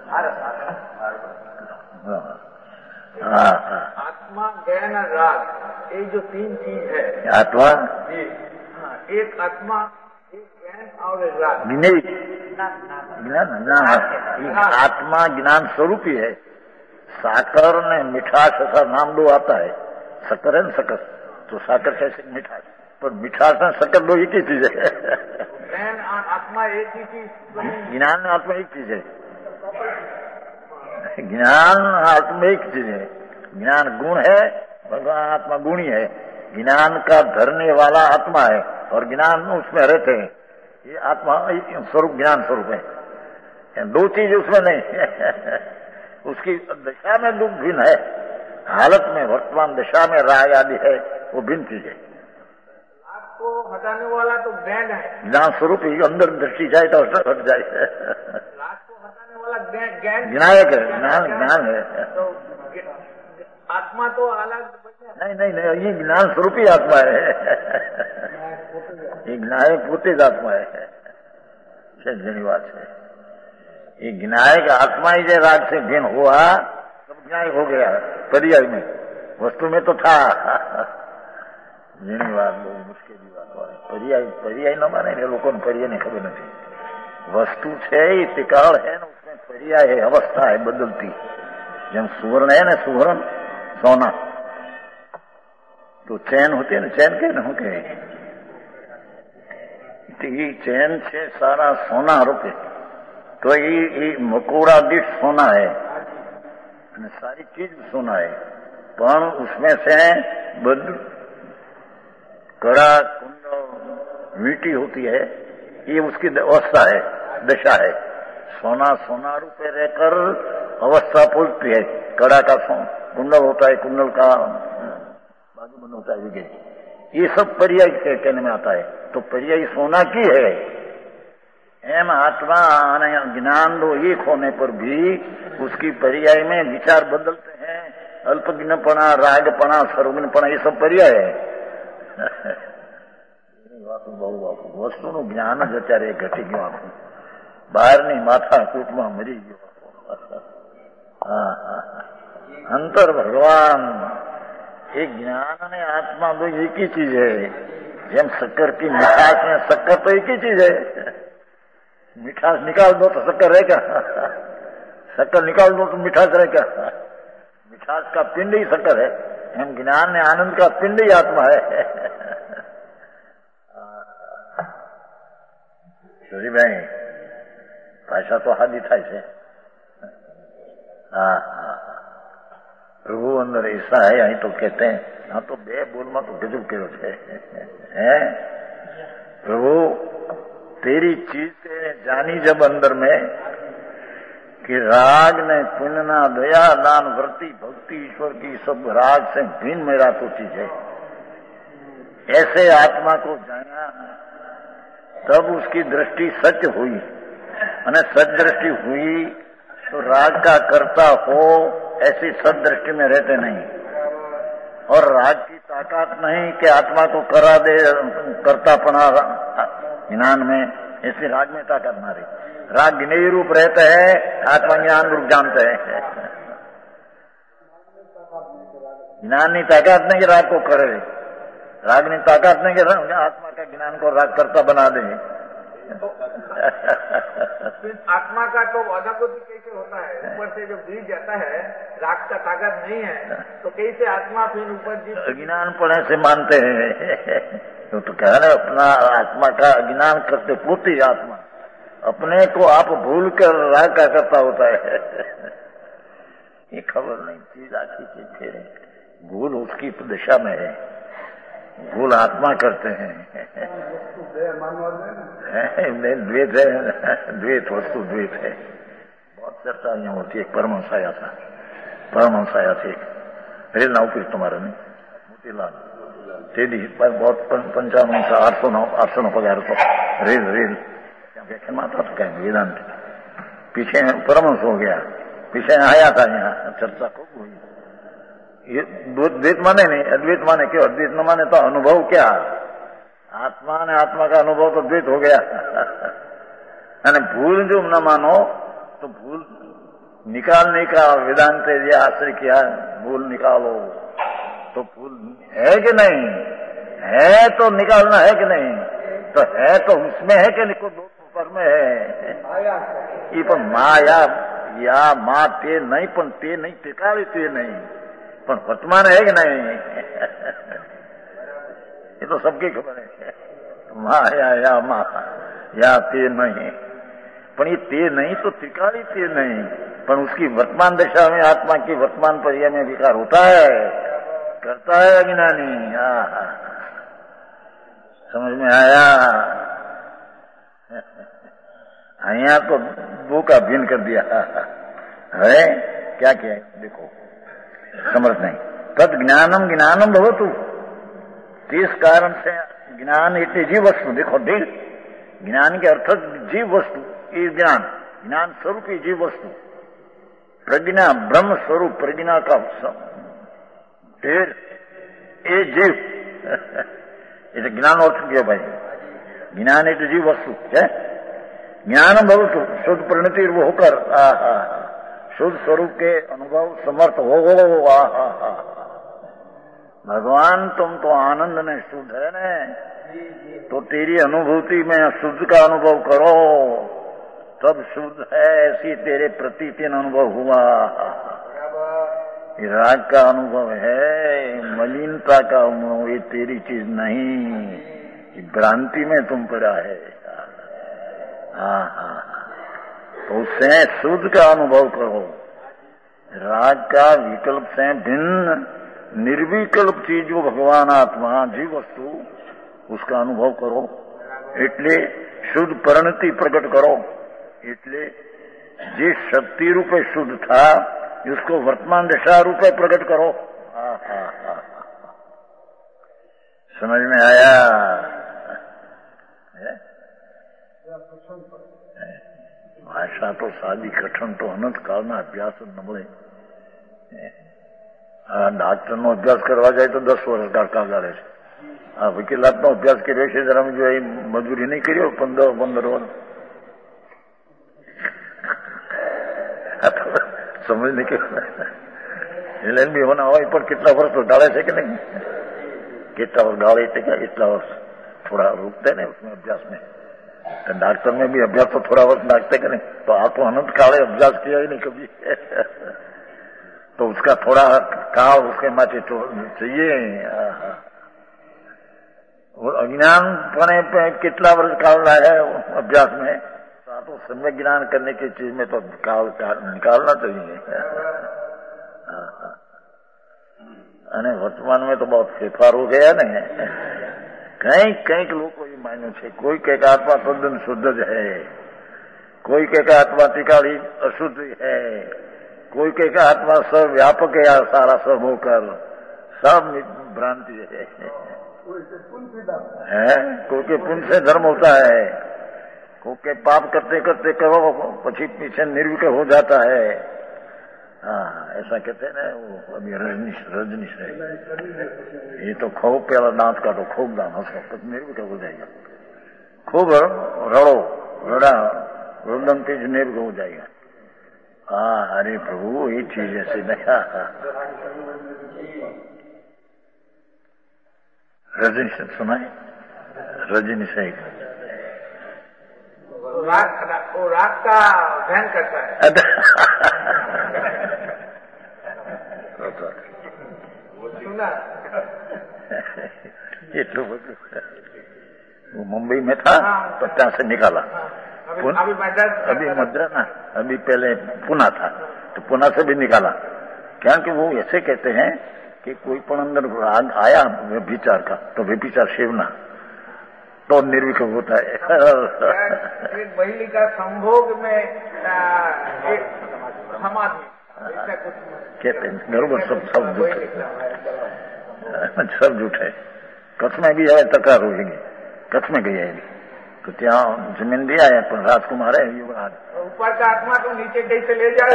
हाँ हाँ आत्मा ज्ञान और राग ये जो तीन चीज है आत्मा जी हाँ एक आत्मा एक ज्ञान और एक राग नहीं ज्ञान ना आत्मा ज्ञान स्वरूप ही है। साकर ने मिठास ऐसा नाम दो आता है, शक्कर है न शक्कर, तो साकर कैसे मिठास, पर मिठास और शक्कर दो एक ही चीज है। ज्ञान और आत्मा एक ही चीज, ज्ञान आत्मा एक चीज है, ज्ञान आत्मा एक चीज है। ज्ञान गुण है, भगवान आत्मा गुणी है, ज्ञान का धरने वाला आत्मा है और ज्ञान उसमें रहते हैं, ये आत्मा स्वरूप ज्ञान स्वरूप है, दो चीज उसमें नहीं है। उसकी दशा में दुख भिन्न है, हालत में वर्तमान दशा में राग आदि है वो भिन्न चीज है। आपको हटाने वाला तो ज्ञान है, ज्ञान स्वरूप ही अंदर दृष्टि जाए तो हट जाए। ज्ञान ज्ञायक है, ज्ञान ज्ञान है, तो आत्मा तो अलग नहीं नहीं नहीं ये ज्ञान स्वरूप ही आत्मा है, ये ज्ञायक पोते જ आत्मा है। घनी बात है, ये ज्ञायक आत्मा ही जो राग से भिन्न हुआ तब ज्ञायक हो गया, पर्याय में वस्तु में तो था। घनी बात बहुत मुश्किल बात, पर्याय पर्याय न माने लोगों ने पर्याय ने खबर नहीं, वस्तु है ये टिकाड़ है ना, उसमें पर्याय है, अवस्था है बदलती। जब सुवर्ण है ना, सुवर्ण सोना तो चैन होते ना, चैन के न होते तो ये चैन से सारा सोना रूपे तो ये मकोड़ा दिश सोना है, सारी चीज सोना है, पर उसमें से बद कड़ा कुंडल मीठी होती है, ये उसकी अवस्था है, दशा है। सोना सोना रूपे रहकर अवस्था पूछती है, कड़ा का कुंडल होता है, कुंडल का बाजू बंद होता है विगे, ये सब पर्याय कहने में आता है। तो पर्याय सोना की है, एम आत्मा ज्ञान दो एक होने पर भी उसकी पर्याय में विचार बदलते हैं, अल्पज्ञपणा, रागपणा, सर्वज्ञपणा, ये सब पर्याय है। वस्तु નું જ્ઞાન જ અત્યારે ઘટી ગયું આખું, બહારની માથા કૂટમાં મરી ગયો। અંતર ભગવાન, એ જ્ઞાન અને આત્મા દો એક ही चीज है। જેમ शक्कर की मिठास में शक्कर तो एक ही चीज है, मिठास निकाल दो तो शक्कर रहेगा, शक्कर निकाल दो तो मिठास रहेगा। मिठास का पिंड ही शक्कर है, हम ज्ञान ने आनंद का पिंड ही आत्मा है। ભાઈ ભાષા તો હાદી થાય છે। હા હા પ્રભુ અંદર ऐसा है, અહીં તો कहते हैं, हाँ तो बे बोलમાં तो गजब કર્યો છે। है प्रभु तेरी चीज से जानी जब अंदर में कि राग ने पुण्यना दया दान वृत्ति भक्ति ईश्वर की सब राग से भिन्न मेरा तो चीज है, ऐसे आत्मा को जाना, तब उसकी दृष्टि सच हुई। અને सच दृष्टि हुई तो राग का कर्ता हो ऐसी सच दृष्टि में रहते नहीं, और राग की ताकत नहीं कि आत्मा को करा दे कर्तापना ज्ञान में, ऐसी राग में ताकत ना रही। राग ज्ञेय रूप रहते हैं, आत्मा ज्ञान रूप जानते हैं। ज्ञान की ताकत नहीं कि राग को करे, राग की ताकत नहीं कि आत्मा का ज्ञान को राग करता बना दे। आत्मा का तो अनुभूति कैसे होता है, ऊपर से जो बीज जाता है, राग का ताकत नहीं है, तो कैसे आत्मा फिर ऊपर जी अज्ञान पढ़े से मानते हैं। तो, तो कह रहे अपना आत्मा का अज्ञान करते पूर्ति आत्मा अपने को आप भूल कर राग का करता होता है। ये खबर नहीं, चीज आखी चीज फेरे, भूल उसकी दिशा में है, भूल आत्मा करते हैं। द्वैत है, द्वैत वस्तु द्वैत है। बहुत चर्चा यहाँ होती है। परमहंस आया था, परमहंस आया था एक, रेल नाव पीस तुम्हारा नहीं, मोतीलाल तेदी पर बहुत पंचावन का आठ सौ नौ आठ सौ नौ पचार तो रेल रेल व्याख्यान माता तो कहेंगे वेदांत, पीछे परमहंस हो गया, पीछे आया था यहाँ, चर्चा खूब हुई। ये द्वैत माने नहीं, अद्वैत माने क्यों? अद्वैत न माने तो अनुभव क्या? आत्मा ने आत्मा का अनुभव तो द्वैत हो गया। અને भूल जो न मानो तो भूल निकालने का वेदांत ये आश्रय किया, भूल निकालो, तो भूल है कि नहीं है, तो निकालना है कि नहीं, तो है तो उसमें है कि निको दो ऊपर में है। ये पर माया या माँ ते नहीं, पण ते नहीं टिकावी ते नहीं, પણ વર્તમાન है कि नहीं? ये तो सबकी खबर है। माया या माँ या ते नहीं, पण ये ते नहीं तो टिकावी ते नहीं, पण उसकी वर्तमान दशा में आत्मा की वर्तमान पर्याय में विकार होता है, करता है अज्ञानी। समझ में आया? यहाँ तो दो का भिन्न कर दिया है। क्या किया देखो, समझ नहीं। तद ज्ञानम ज्ञानम भवतु, इस कारण से ज्ञान इतनी जीव वस्तु, देखो दिल ज्ञान के अर्थ जीव वस्तु, ये ज्ञान ज्ञान स्वरूप की जीव वस्तु, प्रज्ञा ब्रह्म स्वरूप प्रज्ञा का ढेर, ये जीव ये ज्ञान अर्थ किया भाई, ज्ञान एक जीव वस्तु है। ज्ञानम भवतु शुद्ध परिणति वो होकर शुद्ध स्वरूप के अनुभव समर्थ हो। भगवान तुम तो आनंद में शुद्ध है न, तो तेरी अनुभूति में शुद्ध का अनुभव करो, तब शुद्ध है ऐसी तेरे प्रतीतिन अनुभव हुआ। राग का अनुभव है, मलिनता का अनुभव, ये तेरी चीज नहीं, भ्रांति में तुम पड़ा है। हाँ हाँ, तो उससे शुद्ध का अनुभव करो। राग का विकल्प से भिन्न निर्विकल्प चीज जो भगवान आत्मा जीव वस्तु उसका अनुभव करो। એટલે शुद्ध परिणति प्रकट करो। એટલે जिस शक्ति रूपे शुद्ध था उसको वर्तमान दशा रूपे प्रकट करो। हाँ हाँ हाँ समझ में आया? भाषा तो सादी कठिन तो अनंत कालना अभ्यास न મળે। આ ડાક્ટરનો અભ્યાસ કરવા જાય તો દસ વર્ષ કાકા ગાળે છે। આ વકીલાતનો અભ્યાસ કર્યો છે જરા જો એ મજૂરી નહીં કર્યો પંદર પંદર વર્ષ સમજ નહીં કે એલ એલ બી હોના હોય પણ કેટલા વર્ષ તો ગાળે છે કે નહીં? કેટલા વર્ષ गाड़े थे क्या? इतना वर्ष थोड़ा रुकते नहीं उसमें अभ्यास में। तो डॉक्टर में भी अभ्यास तो थोड़ा वर्ष डाकते कि नहीं? तो आप तो अनंत काले अभ्यास किया ही नहीं कभी तो उसका थोड़ा काल उसके माथे चाहिए। और अज्ञान पने कितना वर्ष काल रहा है अभ्यास में तो सम्यक ज्ञान करने की चीज में तो काल निकालना चाहिए। અને વર્તમાનમાં તો બહુ ફેરફાર હો ગયા ને। કંઈક કંઈક લોકો એ માન્યું છે। કોઈ કંઈક આત્મા તદ્દન શુદ્ધ જ है, कोई कहकर आत्मा त्रिकाली अशुद्ध है, कोई कहकर आत्मा सब व्यापक है सारा सब होकर सब भ्रांति है, है? कोई के पुण्य से धर्म होता है, कोई के पाप करते करते करो पीछे पीछे निर्विकल्प हो जाता है। हाँ ऐसा कहते हैं ना वो अभी रजनीश रजनीश है ये तो खूब पहला दांत काटो खूब दांत हंसो तो निर्विकल्प हो जाएगा। खूब रड़ो रड़ा रुदन तेज निर्विकल्प हो जाएगा। हाँ अरे प्रभु ये चीज ऐसे नहीं। रजनीश सुनाए रजनीश है राग वो राग का ध्यान करता है। सुना એટલું બધું वो मुंबई में था तो ત્યાં से निकाला। अभी मद्रास अभी मद्रास ना अभी पहले पुणे था तो पुणे से भी निकाला। क्योंकि वो ऐसे कहते हैं कि कोई पण अंदर राग आया व्यभिचार का तो व्यभिचार सेवना तो निर्विकल्प होता है। एक महिला का संभोग में समाधि कहते हैं बरोबर सब सब झूठ सब झूठ है। कच्छ में भी है तकरार होगी कच्छ में गई है तो त्या जमीन भी आया पर राजकुमार है युवराज ऊपर का आत्मा तो नीचे कैसे ले जाए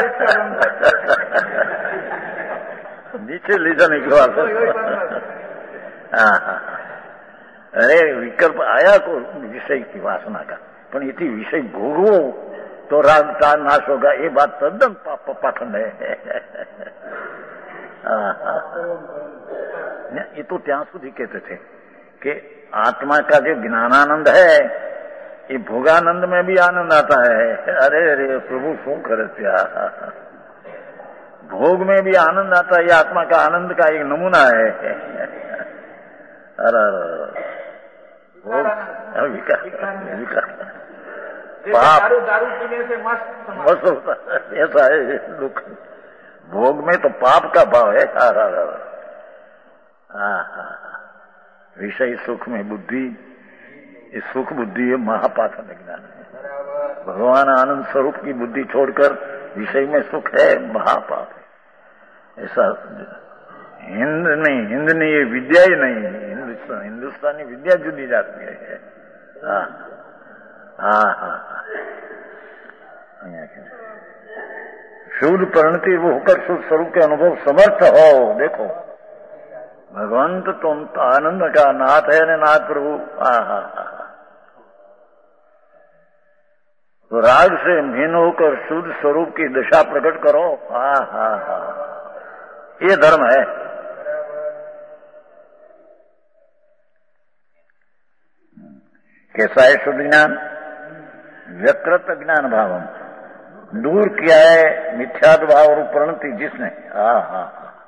नीचे ले जाने की बात। हाँ हाँ अरे विकल्प आया को विषय की वासना का पण इति विषय भोगवो तो राग का नाश होगा ये बात तद्दन पाखंड है। ये तो ત્યાં સુધી कहते थे कि आत्मा का जो ज्ञानानंद है ये भोगानंद में भी आनंद आता है। अरे अरे प्रभु शू करे त्या भोग में भी आनंद आता है। ये आत्मा का आनंद का एक नमूना है। अरे विकार विकार दारू दारू पीने से मस्त मस्त होता है ऐसा है दुख। भोग में तो पाप का भाव है। हाँ हाँ विषय सुख में बुद्धि ये सुख बुद्धि है महापाखंड ज्ञान है। भगवान आनंद स्वरूप की बुद्धि छोड़कर विषय में सुख है महापाप है। ऐसा हिंद नहीं हिंद नहीं ये विद्या ही नहीं हिंदुस्तान हिंदुस्तानी विद्या जुदी जाती है। हाँ हाँ हाँ शुद्ध परिणति वो होकर शुद्ध स्वरूप के अनुभव समर्थ हो। देखो भगवंत तुम तो आनंद का नाथ है न नाथ प्रभु। हाँ हाँ हाँ तो राग से भिन्न होकर शुद्ध स्वरूप की दशा प्रकट करो। हाँ हाँ हाँ ये धर्म है। कैसा है शुद्ध ज्ञान? व्यकृत ज्ञान भावम दूर किया है मिथ्यात्व भाव और परिणति जिसने। हाँ हाँ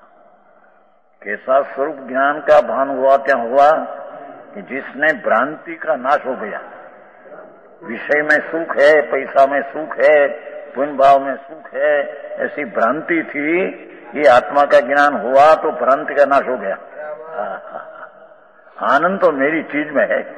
कैसा स्वरूप ज्ञान का भान हुआ क्या हुआ कि जिसने भ्रांति का नाश हो गया। विषय में सुख है पैसा में सुख है पुण्य भाव में सुख है, ऐसी भ्रांति थी। ये आत्मा का ज्ञान हुआ तो भ्रांति का नाश हो गया। आनंद तो मेरी चीज में है।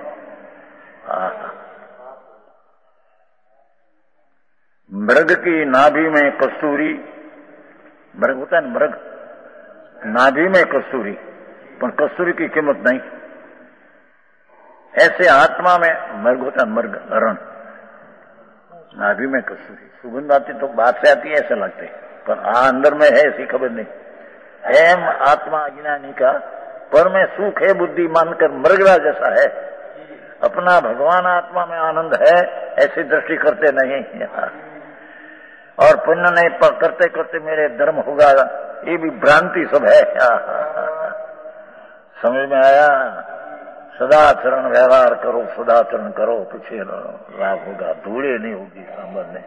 मृग की नाभि में कस्तूरी, मृग होता है ना, मृग नाभि में कस्तूरी, पर कस्तूरी की कीमत नहीं। ऐसे आत्मा में मृग होता है, मृग हरण, नाभि में कस्तूरी। सुगंध आती तो बात से आती है ऐसा लगते, पर आ अंदर में है ऐसी खबर नहीं। एम आत्मा अज्ञानी का पर में सुख है, बुद्धि मानकर मृगरा जैसा है। अपना भगवान आत्मा में आनंद है ऐसी दृष्टि करते नहीं। और पुण्य नहीं पर करते करते मेरे धर्म होगा, ये भी भ्रांति सब है। समझ में आया? सदाचरण व्यवहार करो, सदाचरण करो, पीछे लाभ होगा, धूड़े नहीं होगी सांबर में।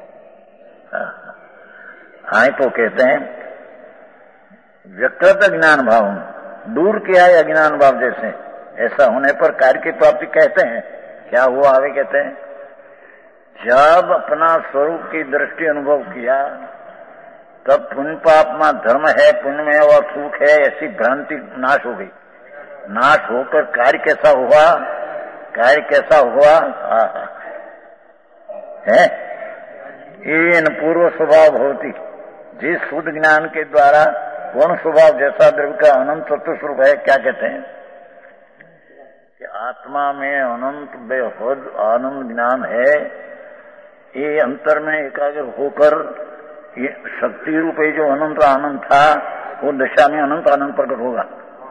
हाँ तो कहते हैं व्यकृत ज्ञान भाव, दूर किया है अज्ञान भाव जैसे, ऐसा होने पर कार्य की प्राप्ति कहते हैं। क्या हुआ आगे कहते हैं, जब अपना स्वरूप की दृष्टि अनुभव किया तब पुण्य पाप में धर्म है, पुण्य में और सुख है, ऐसी भ्रांति नाश हो गई। नाश होकर कार्य कैसा हुआ, कार्य कैसा हुआ है, इन पूर्व स्वभाव होती, जिस शुद्ध ज्ञान के द्वारा पूर्ण स्वभाव जैसा द्रव्य का अनंत तत्व स्वरूप है। क्या कहते हैं कि आत्मा में अनंत बेहद आनंद ज्ञान है। ये अंतर में एकाग्र होकर ये शक्ति रूपे जो अनंत आनंद था वो दशा में अनंत आनंद प्रकट होगा।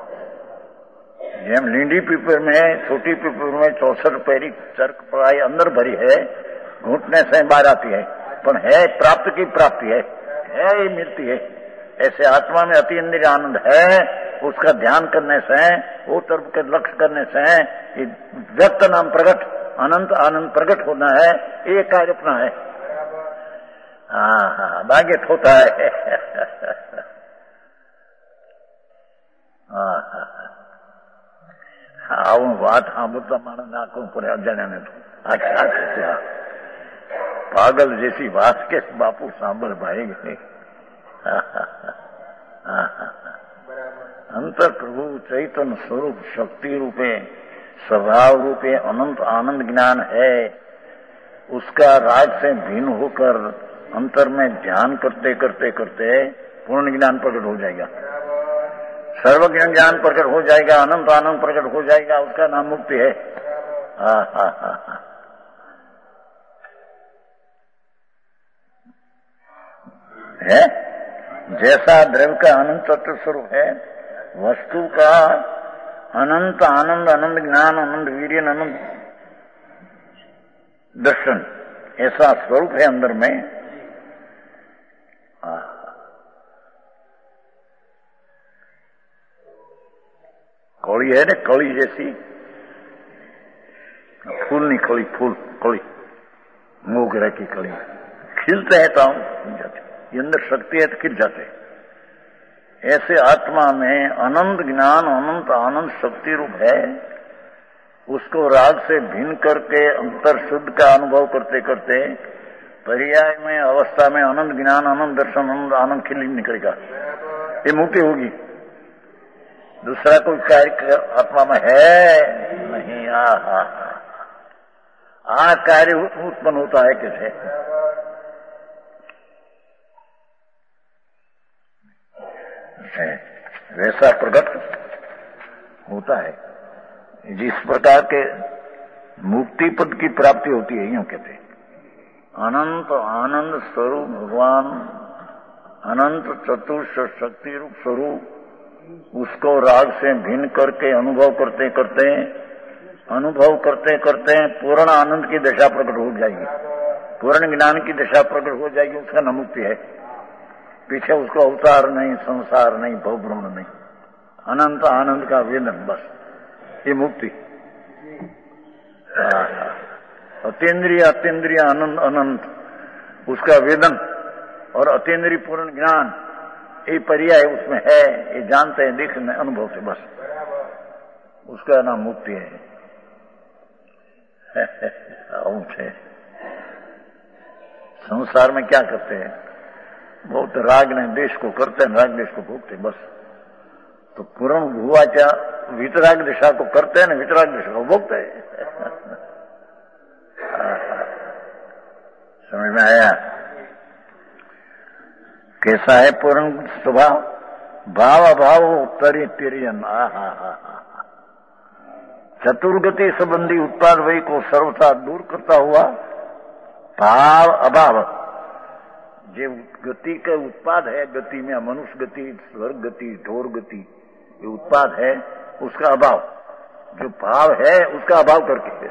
જેમ લીંડી पीपर में, छोटी पीपर में चौसठ पैरी चरक पढ़ाई अंदर भरी है, घुटने से बाहर आती है, पर है प्राप्त की प्राप्ति है, है ये मिलती है। ऐसे आत्मा में अति इंद्रिय आनंद है, उसका ध्यान करने से, वो तरफ के लक्ष्य करने से ये व्यक्त नाम प्रकट अनंत आनंद प्रकट होना है, ये कार्य अपना है। हाँ हाँ भाग्य होता है। हाँ हाँ આવું વાત સાંભળતા માણસ નાખું પડે અજાણ્યા ને તો પાગલ જેસી વાત કે બાપુ સાંભળ ભાઈ ગઈ। अंतर प्रभु चैतन्य स्वरूप शक्ति रूपे स्वभाव रूपे अनंत आनंद ज्ञान है। उसका राग से भिन्न होकर अंतर में ध्यान करते करते करते पूर्ण ज्ञान प्रकट हो जाएगा, सर्वज्ञ ज्ञान प्रकट हो जाएगा, अनंत आनंद प्रकट हो जाएगा, उसका नाम मुक्ति है। हा हा हा हा है जैसा द्रव्य का अनंत तत्व स्वरूप है, वस्तु का अनंत आनंद, अनंत ज्ञान, अनंत वीर्य, अनंत दर्शन, ऐसा स्वरूप है अंदर में। कली है ना, कली जैसी, फूल नहीं कली, फूल कली, मोगरा की कली खिलते हैं तो हम जाते, ये अंदर शक्ति है तो खिल जाते। ऐसे आत्मा में अनंत ज्ञान, अनंत आनंद शक्ति रूप है। उसको राग से भिन्न करके अंतर शुद्ध का अनुभव करते करते पर्याय में अवस्था में अनंत ज्ञान, अनंत दर्शन, अनंत आनंद खिल निकलेगा, ये मुक्ति होगी। दूसरा कोई कार्य आत्मा में है नहीं। आ हा आ कार्य उत्पन्न होता है कैसे, वैसा प्रकट होता है। जिस प्रकार के मुक्ति पद की प्राप्ति होती है, यूं कहते हैं अनंत आनंद स्वरूप भगवान, अनंत चतुर्थ शक्ति रूप स्वरूप, उसको राग से भिन्न करके अनुभव करते करते अनुभव करते करते पूर्ण आनंद की दशा प्रकट हो जाएगी, पूर्ण ज्ञान की दशा प्रकट हो जाएगी, उसका नाम मुक्ति है। पीछे उसको अवतार नहीं, संसार नहीं, भव ब्रह्म नहीं, अनंत आनंद का वेदन, बस ये मुक्ति। अतीन्द्रिय अतीन्द्रिय आनंद अनंत, उसका वेदन और अतीन्द्रिय पूर्ण ज्ञान, ये पर्याय उसमें है, ये जानते हैं देखने अनुभव से, बस उसका नाम मुक्ति है। संसार में क्या करते हैं? बहुत राग ने देश को करते हैं, राग देश को भोगते बस। तो पूर्ण हुआ क्या? वितराग दिशा को करते हैं ना, वितराग दिशा को भोगते हैं। समझ में आया? कैसा है पूर्ण स्वभाव? भाव अभाव उत्तरी तिरियन। हा हा हा चतुर्गति संबंधी उत्पाद वही को सर्वथा दूर करता हुआ भाव अभाव, जो गति का उत्पाद है, गति में मनुष्य गति, स्वर्ग गति, ढोर गति, ये उत्पाद है, उसका अभाव, जो भाव है उसका अभाव करके।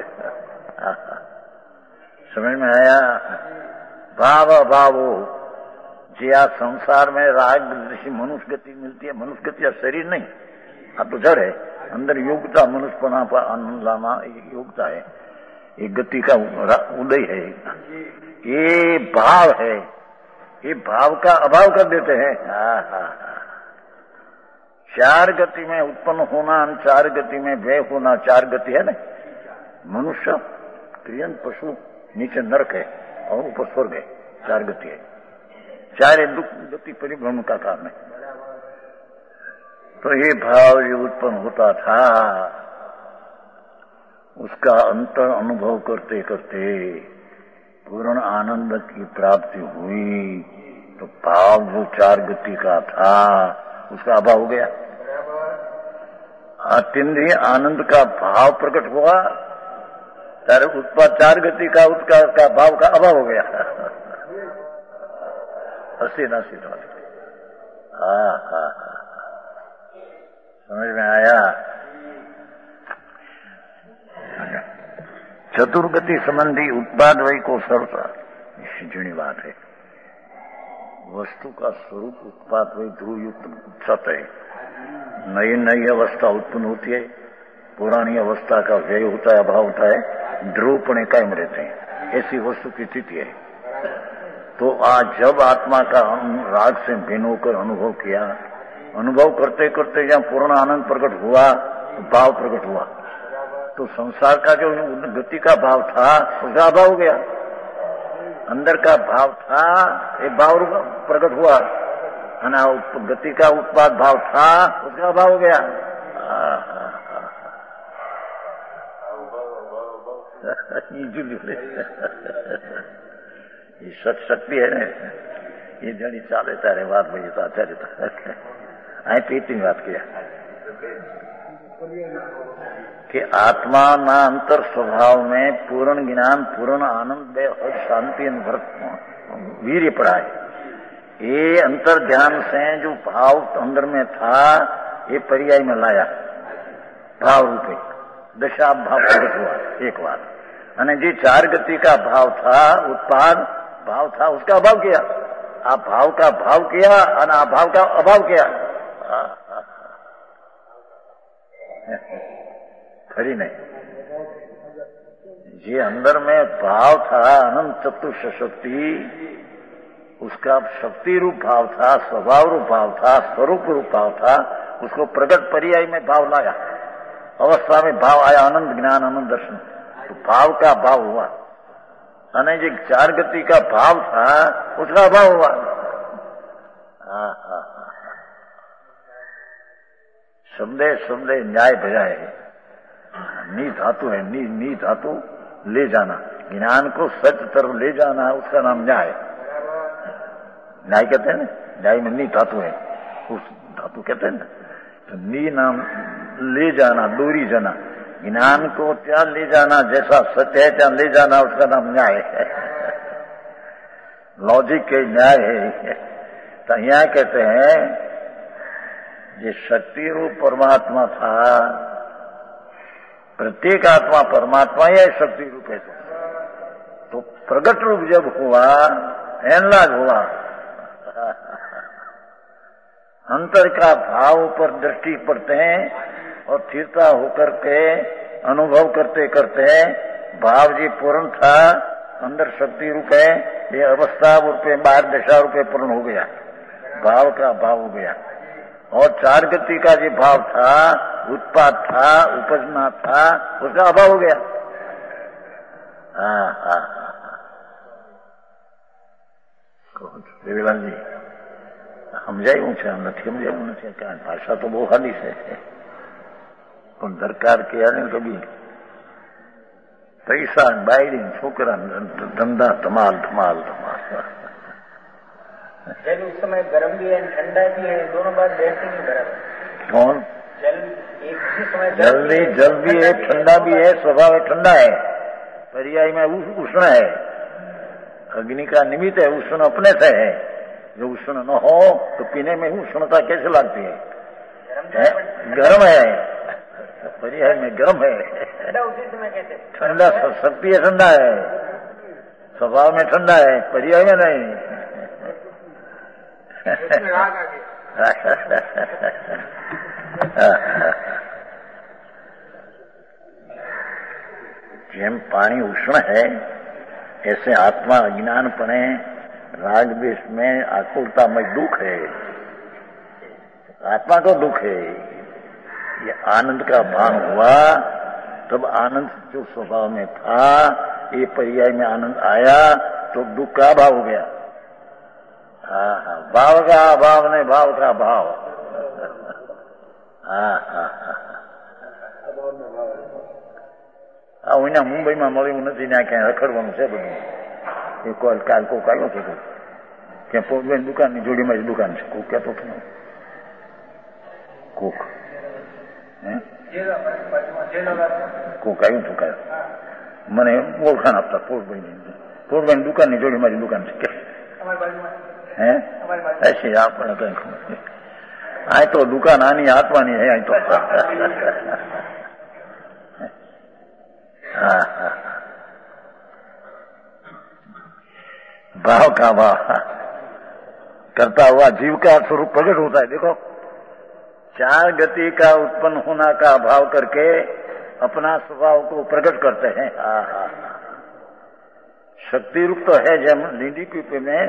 समझ में आया? भाव अभाव जिया संसार में राग जैसी मनुष्य गति मिलती है। मनुष्य गति या शरीर नहीं, अब तो जड़ है, अंदर योग्यता, मनुष्यपना पर आनंद लाना योग्यता है, ये गति का उदय है, ये भाव है, ये भाव का अभाव कर देते हैं। हाँ हाँ हाँ चार गति में उत्पन्न होना, चार गति में व्यय होना, चार गति है ना, मनुष्य, क्रियन, पशु, नीचे नरक है और ऊपर स्वर्ग है, चार गति है। चार दुख गति परिभ्रमण का कारण है। तो ये भाव जो उत्पन्न होता था, उसका अंतर अनुभव करते करते पूर्ण आनंद की प्राप्ति हुई, तो भाव जो चार गति का था उसका अभाव हो गया। अतिंद्रिय आनंद का भाव प्रकट हुआ, चार उत्पाद चार गति का उसका का भाव का अभाव हो गया। हसी नासी हाँ हाँ हाँ समझ में आया? चतुर्गति संबंधी उत्पाद वही को सर्वथा जुड़ी बात है। वस्तु का स्वरूप उत्पाद वही ध्रुवयुक्त सत है। नई नई अवस्था उत्पन्न होती है, पुरानी अवस्था का व्यय होता है, अभाव होता है, ध्रुवपणे कायम रहते हैं, ऐसी वस्तु की स्थिति है। तो आज जब आत्मा का राग से भिन्न होकर अनुभव किया, अनुभव करते करते जहाँ पूर्ण आनंद प्रकट हुआ तो भाव प्रकट हुआ, तो संसार का जो गति का भाव था उसका अभाव हो गया। अंदर का भाव था, ये भाव प्रकट हुआ, ना गति का उत्पाद भाव था उसका अभाव हो गया। ये सच शक्ति है ने, ये जड़ी चाले तारे बात भाई तो आचार्य था आई तो इतनी बात किया कि आत्मा ना अंतर स्वभाव में पूर्ण ज्ञान, पूर्ण आनंद, और शांति, वीर्य पड़ा है। ये अंतर ध्यान से जो भाव अंदर में था, ये पर्याय में लाया भाव रूपे दशा भाव प्रकट हुआ एक बार। અને જે चार गति का भाव था, उत्पाद भाव था, उसका अभाव किया। आप भाव का भाव किया और अभाव का अभाव किया। खरी नहीं, जे अंदर में भाव था, अनंत चतुर्थ शक्ति, उसका शक्ति रूप भाव था, स्वभाव रूप भाव था, स्वरूप रूप भाव था, उसको प्रगट पर्याय में भाव लाया, अवस्था में भाव आया, आनंद ज्ञान आनंद दर्शन, तो भाव का भाव हुआ। अने जो चार गति का भाव था उसका भाव हुआ। हाँ हाँ हाँ समझे समझे न्याय भजाए। नी धातु है, नी नी धातु ले जाना, ज्ञान को सच तरफ ले जाना है, उसका नाम न्याय। न्याय कहते हैं ना, न्याय में नी धातु है, उस धातु कहते हैं ना, तो नी नाम ले जाना, दूरी जाना, ज्ञान को क्या ले जाना, जैसा सत्य है क्या ले जाना, उसका नाम न्याय है। लॉजिक के न्याय है। तो यहाँ कहते हैं ये शक्ति रूप परमात्मा था, प्रत्येक आत्मा परमात्मा या शक्ति रूप है, तो प्रगट रूप जब हुआ, एनलाज हुआ, अंतर का भाव पर दृष्टि पड़ते हैं और स्थिरता होकर के अनुभव करते करते भाव जी पूर्ण था, अंदर शक्ति रूप है, ये अवस्था रूपे बाहर दशा रूपे पूर्ण हो गया, भाव का भाव हो गया। और चार गति का जो भाव था, उत्पाद था, उपजना था, उसका अभाव हो गया। हाँ हाँ हाँ દેવીલાલજી સમજાયું છે, નથી સમજાયું નથી, કારણ ભાષા તો બહુ સારી છે, પણ દરકાર ક્યારે કભી પૈસા બાયડી છોકરા ધંધા ધમાલ ધમાल धमाल। जल उस समय गर्म भी है ठंडा भी है, दोनों बात बैठते नहीं बराबर। कौन? जल एक ही समय जल्दी जल भी है, ठंडा भी है, स्वभाव ठंडा है, पर्याय में उष्ण है। अग्नि का निमित्त है, उष्ण अपने से है। जो उष्ण न हो तो पीने में उष्णता कैसे लगती है? गर्म है, पर्याय में गर्म है। उसी समय कैसे ठंडा शक्ति है, ठंडा है, स्वभाव में ठंडा है, पर्याय में नहीं। જેમ पानी उष्ण है, ऐसे आत्मा अज्ञानपणे राग द्वेष में आकुलता में दुख है, आत्मा को दुख है। ये आनंद का भान हुआ तब आनंद जो स्वभाव में था, ये पर्याय में आनंद आया तो दुख का भाव हो गया। हाँ हाँ, भाव का अभाव नहीं, भाव का भाव। हाँ हाँ हाँ, અહીંયા મુંબઈમાં મળ્યું નથી ને ક્યાં રખડવાનું છે બધું। એક વાર કાલ કોક આવ્યો હતો કે પોરબેન દુકાનની જોડીમાં જ દુકાન છે, કોક કહેતો હતો કોક કોક આવ્યું હતું કાલ મને ઓળખાણ આપતા પોરબેન પોરબેન દુકાનની જોડીમાં જ દુકાન છે હે હશે આપણે કઈ ખબર આ તો દુકાન આની આત્માની હે અહીં તો हाँ हाँ, भाव का भाव करता हुआ जीव का स्वरूप प्रकट होता है। देखो, चार गति का उत्पन्न होना का भाव करके अपना स्वभाव को प्रकट करते हैं। हाँ हाँ, शक्ति रूप तो है, जब लीडी पीपे में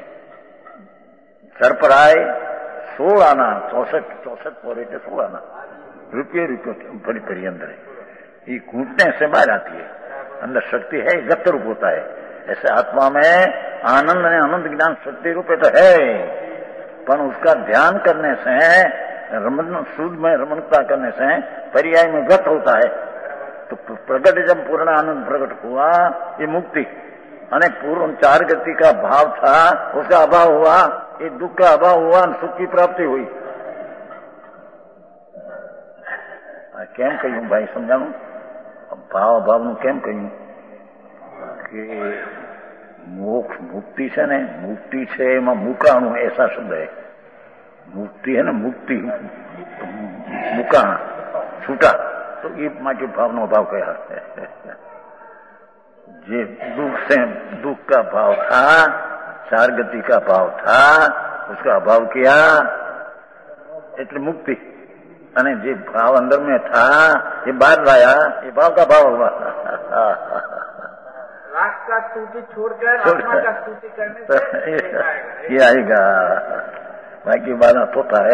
सर पर आए सोल आना, चौसठ चौसठ पोरे सोल आना, रुपये रुपये बड़ी परी अंदर है, ये घूटने से बाहर आती है, अंदर शक्ति है, गत रूप होता है। ऐसे आत्मा में आनंद ने अनंत ज्ञान शक्ति रूप तो है, पर उसका ध्यान करने से, रमन शुद्ध में रमणता करने से पर्याय में गत होता है। तो प्रगट जब पूर्ण आनंद प्रकट हुआ, ये मुक्ति अनेक पूर्व चार गति का भाव था, उसका अभाव हुआ, ये दुख का अभाव हुआ, सुख की प्राप्ति हुई। કેમ કહ્યું ભાઈ સમજાણું? ભાવ અભાવનું કેમ કહ્યું કે મોક્ષ મુક્તિ છે ને, મુક્તિ છે એમાં મુકાણું એસા શબ્દ है। मुक्ति है ना, मुक्ति मुकाण छूटा, तो ये માટે ભાવનો અભાવ કયા જે दुख से दुख का भाव था, चार गति का भाव था, उसका अभाव किया એટલે मुक्ति। અને જે ભાવ अंदर में था ये बाहर लाया, ये भाव का भाव हुआ। राग का स्तुति छोड़कर आत्मा का स्तुति करने से ये आएगा, बाकी बाला तोता है।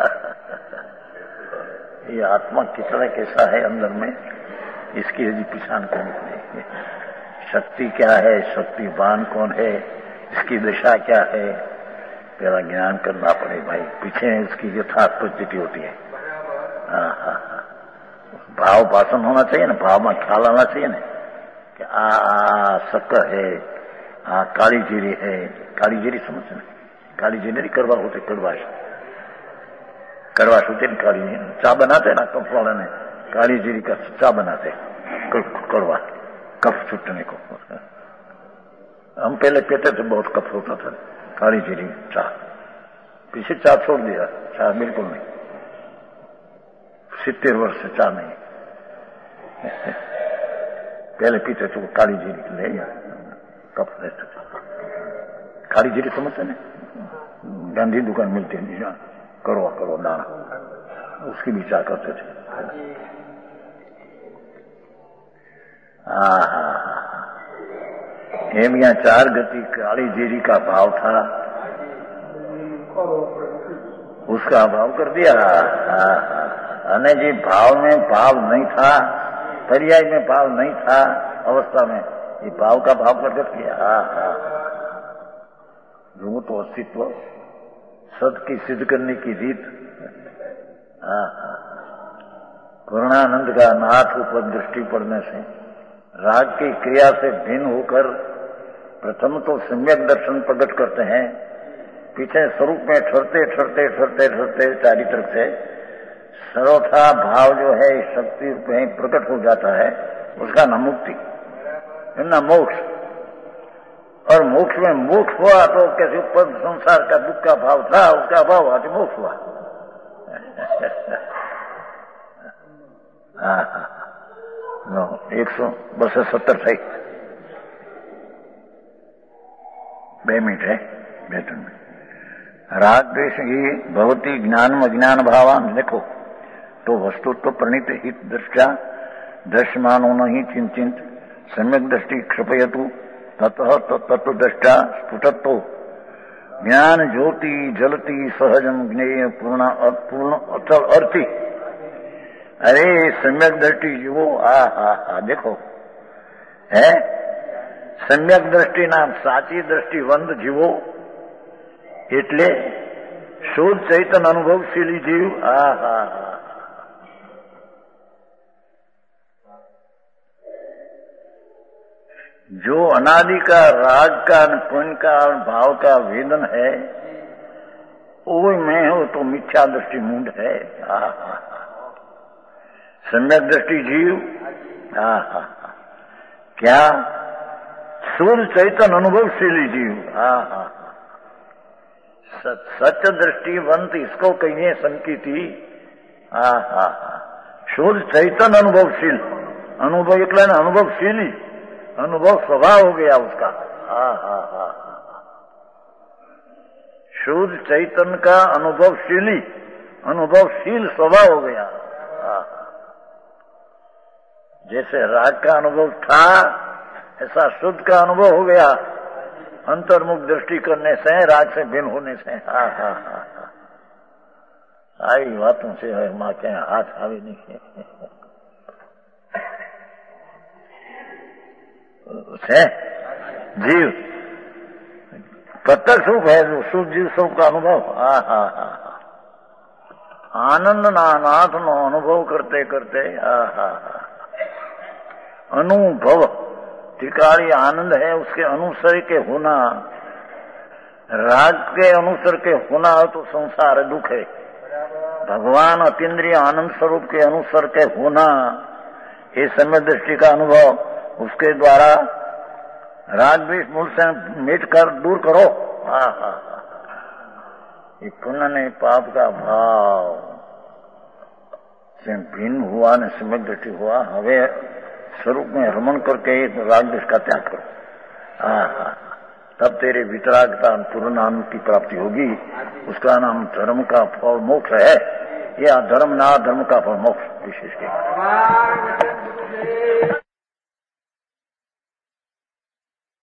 ये आत्मा कितना कैसा है अंदर में, इसकी यदि पहचान करनी पड़ेगी। शक्ति क्या है, शक्तिवान कौन है, इसकी दिशा क्या है, पहला ज्ञान करना पड़े भाई, पीछे इसकी यथार्थ परिस्थिति होती है। हाँ हाँ हाँ, भाव भाषण होना चाहिए ना, भाव में ख्याल आना चाहिए ना कि आ, आ शक्कर है, आ काली जीरी है, काली जीरी समझते ना, काली जीरी नहीं कड़वा होते, कड़वाश कड़वाश होते ना, काली चा बनाते ना कफ वाला ने, काली जीरी का चा बनाते कड़वा, कफ छूटने को। हम पहले पीते थे, बहुत कफ होता था, काली जीरी चा, पीछे चा छोड़ दिया, चा बिल्कुल नहीं, सित्तेर वर्ष से चा नहीं, पहले पीते थे काली जीरी ले कप रहते थे। काली जीरी समझते ना, गांधी दुकान मिलती है, करो करो दाना, उसकी भी चा करते थे। हाँ हाँ, एम यहाँ चार गति काली जीरी का भाव था, उसका अभाव कर दिया। हाँ हाँ, અને જે ભાવ में भाव नहीं था, पर्याय में भाव नहीं था अवस्था में, ये भाव का भाव प्रकट किया। हाँ हाँ, रूप तो अस्तित्व, सत की सिद्ध करने की रीत। हाँ हाँ, पूर्णानंद का नाथ ऊपर दृष्टि पड़ने से राग की क्रिया से भिन्न होकर प्रथम तो सम्यक दर्शन प्रकट करते हैं, पीछे स्वरूप में ठहरते ठहरते ठहरते ठहरते चारित्र से सर्वथा भाव जो है शक्ति रूप में प्रकट हो जाता है, उसका नाम मुक्ति, न मोक्ष। और मोक्ष में मोक्ष हुआ तो कैसे ऊपर संसार का दुख का भाव था, उसका अभाव हुआ तो मोक्ष हुआ। हाँ हाँ, नो एक सौ बसो सत्तर थी, बे मिनट है बेटन में। राग द्वेष ही भवती ज्ञान अज्ञान भावान, देखो तो वस्तुत्व प्रणीत हित दृष्टा दृश्यमानो नहीं चिंतित सम्यक दृष्टि क्षपयतु ततः तत्व दृष्टा स्फुटत्व ज्ञान ज्योति जलती सहजम ज्ञेय पूर्ण पूर्ण अचल अर्थी। अरे सम्यक दृष्टि जीवो, आ हा हा, देखो है सम्यक दृष्टि नाम साची दृष्टिवंत जीवो એટલે શુદ્ધ ચૈતન અનુભવશીલી જીવ। આ હા હા, जो अनादि का राग का पुण्य का भाव का वेदन है वो मैं हूं तो मिथ्या दृष्टि मूड है। हा हा, सम्यक दृष्टि जीव। हा हा, क्या शुद्ध चैतन अनुभवशीली जीव। हा हा, सच दृष्टिवंत इसको कहिए संकीति। हा हा, शुद्ध चैतन अनुभवशील, अनुभव एकला ना अनुभवशीली, अनुभव स्वभाव हो गया उसका। हा हा हा, शुद्ध चैतन का अनुभवशीली, अनुभवशील स्वभाव हो गया। हा, जैसे राग का अनुभव था ऐसा शुद्ध का अनुभव हो गया, अंतर्मुख दृष्टि करने से, राग से भिन्न होने से। हा हा हा, आई बातों से है माँ के हाथ आवे नहीं है जीव प्रत्यक्ष रूप है जो शुद्ध जीव स्वरूप का अनुभव। हा हा हा, आनंद नाथ नो अनुभव करते करते। हा हा हा, अनुभव टिकारी आनंद है, उसके अनुसर के होना, राग के अनुसर के होना तो संसार दुख है। भगवान अतीन्द्रिय आनंद स्वरूप के अनुसर के होना, ये समय दृष्टि का अनुभव, उसके द्वारा राग द्वेष मूल से मिट कर दूर करो। हा हा, ये पुण्य ने पाप का भाव से भिन्न हुआ न समय दृष्टि हुआ, हवे स्वरूप में रमण करके राग द्वेष का त्याग करो। हा हा, तब तेरे वितरागता पूर्ण आनंद की प्राप्ति होगी। उसका नाम धर्म का फल मोक्ष है, या धर्म ना धर्म का फल मोक्ष विशेष के।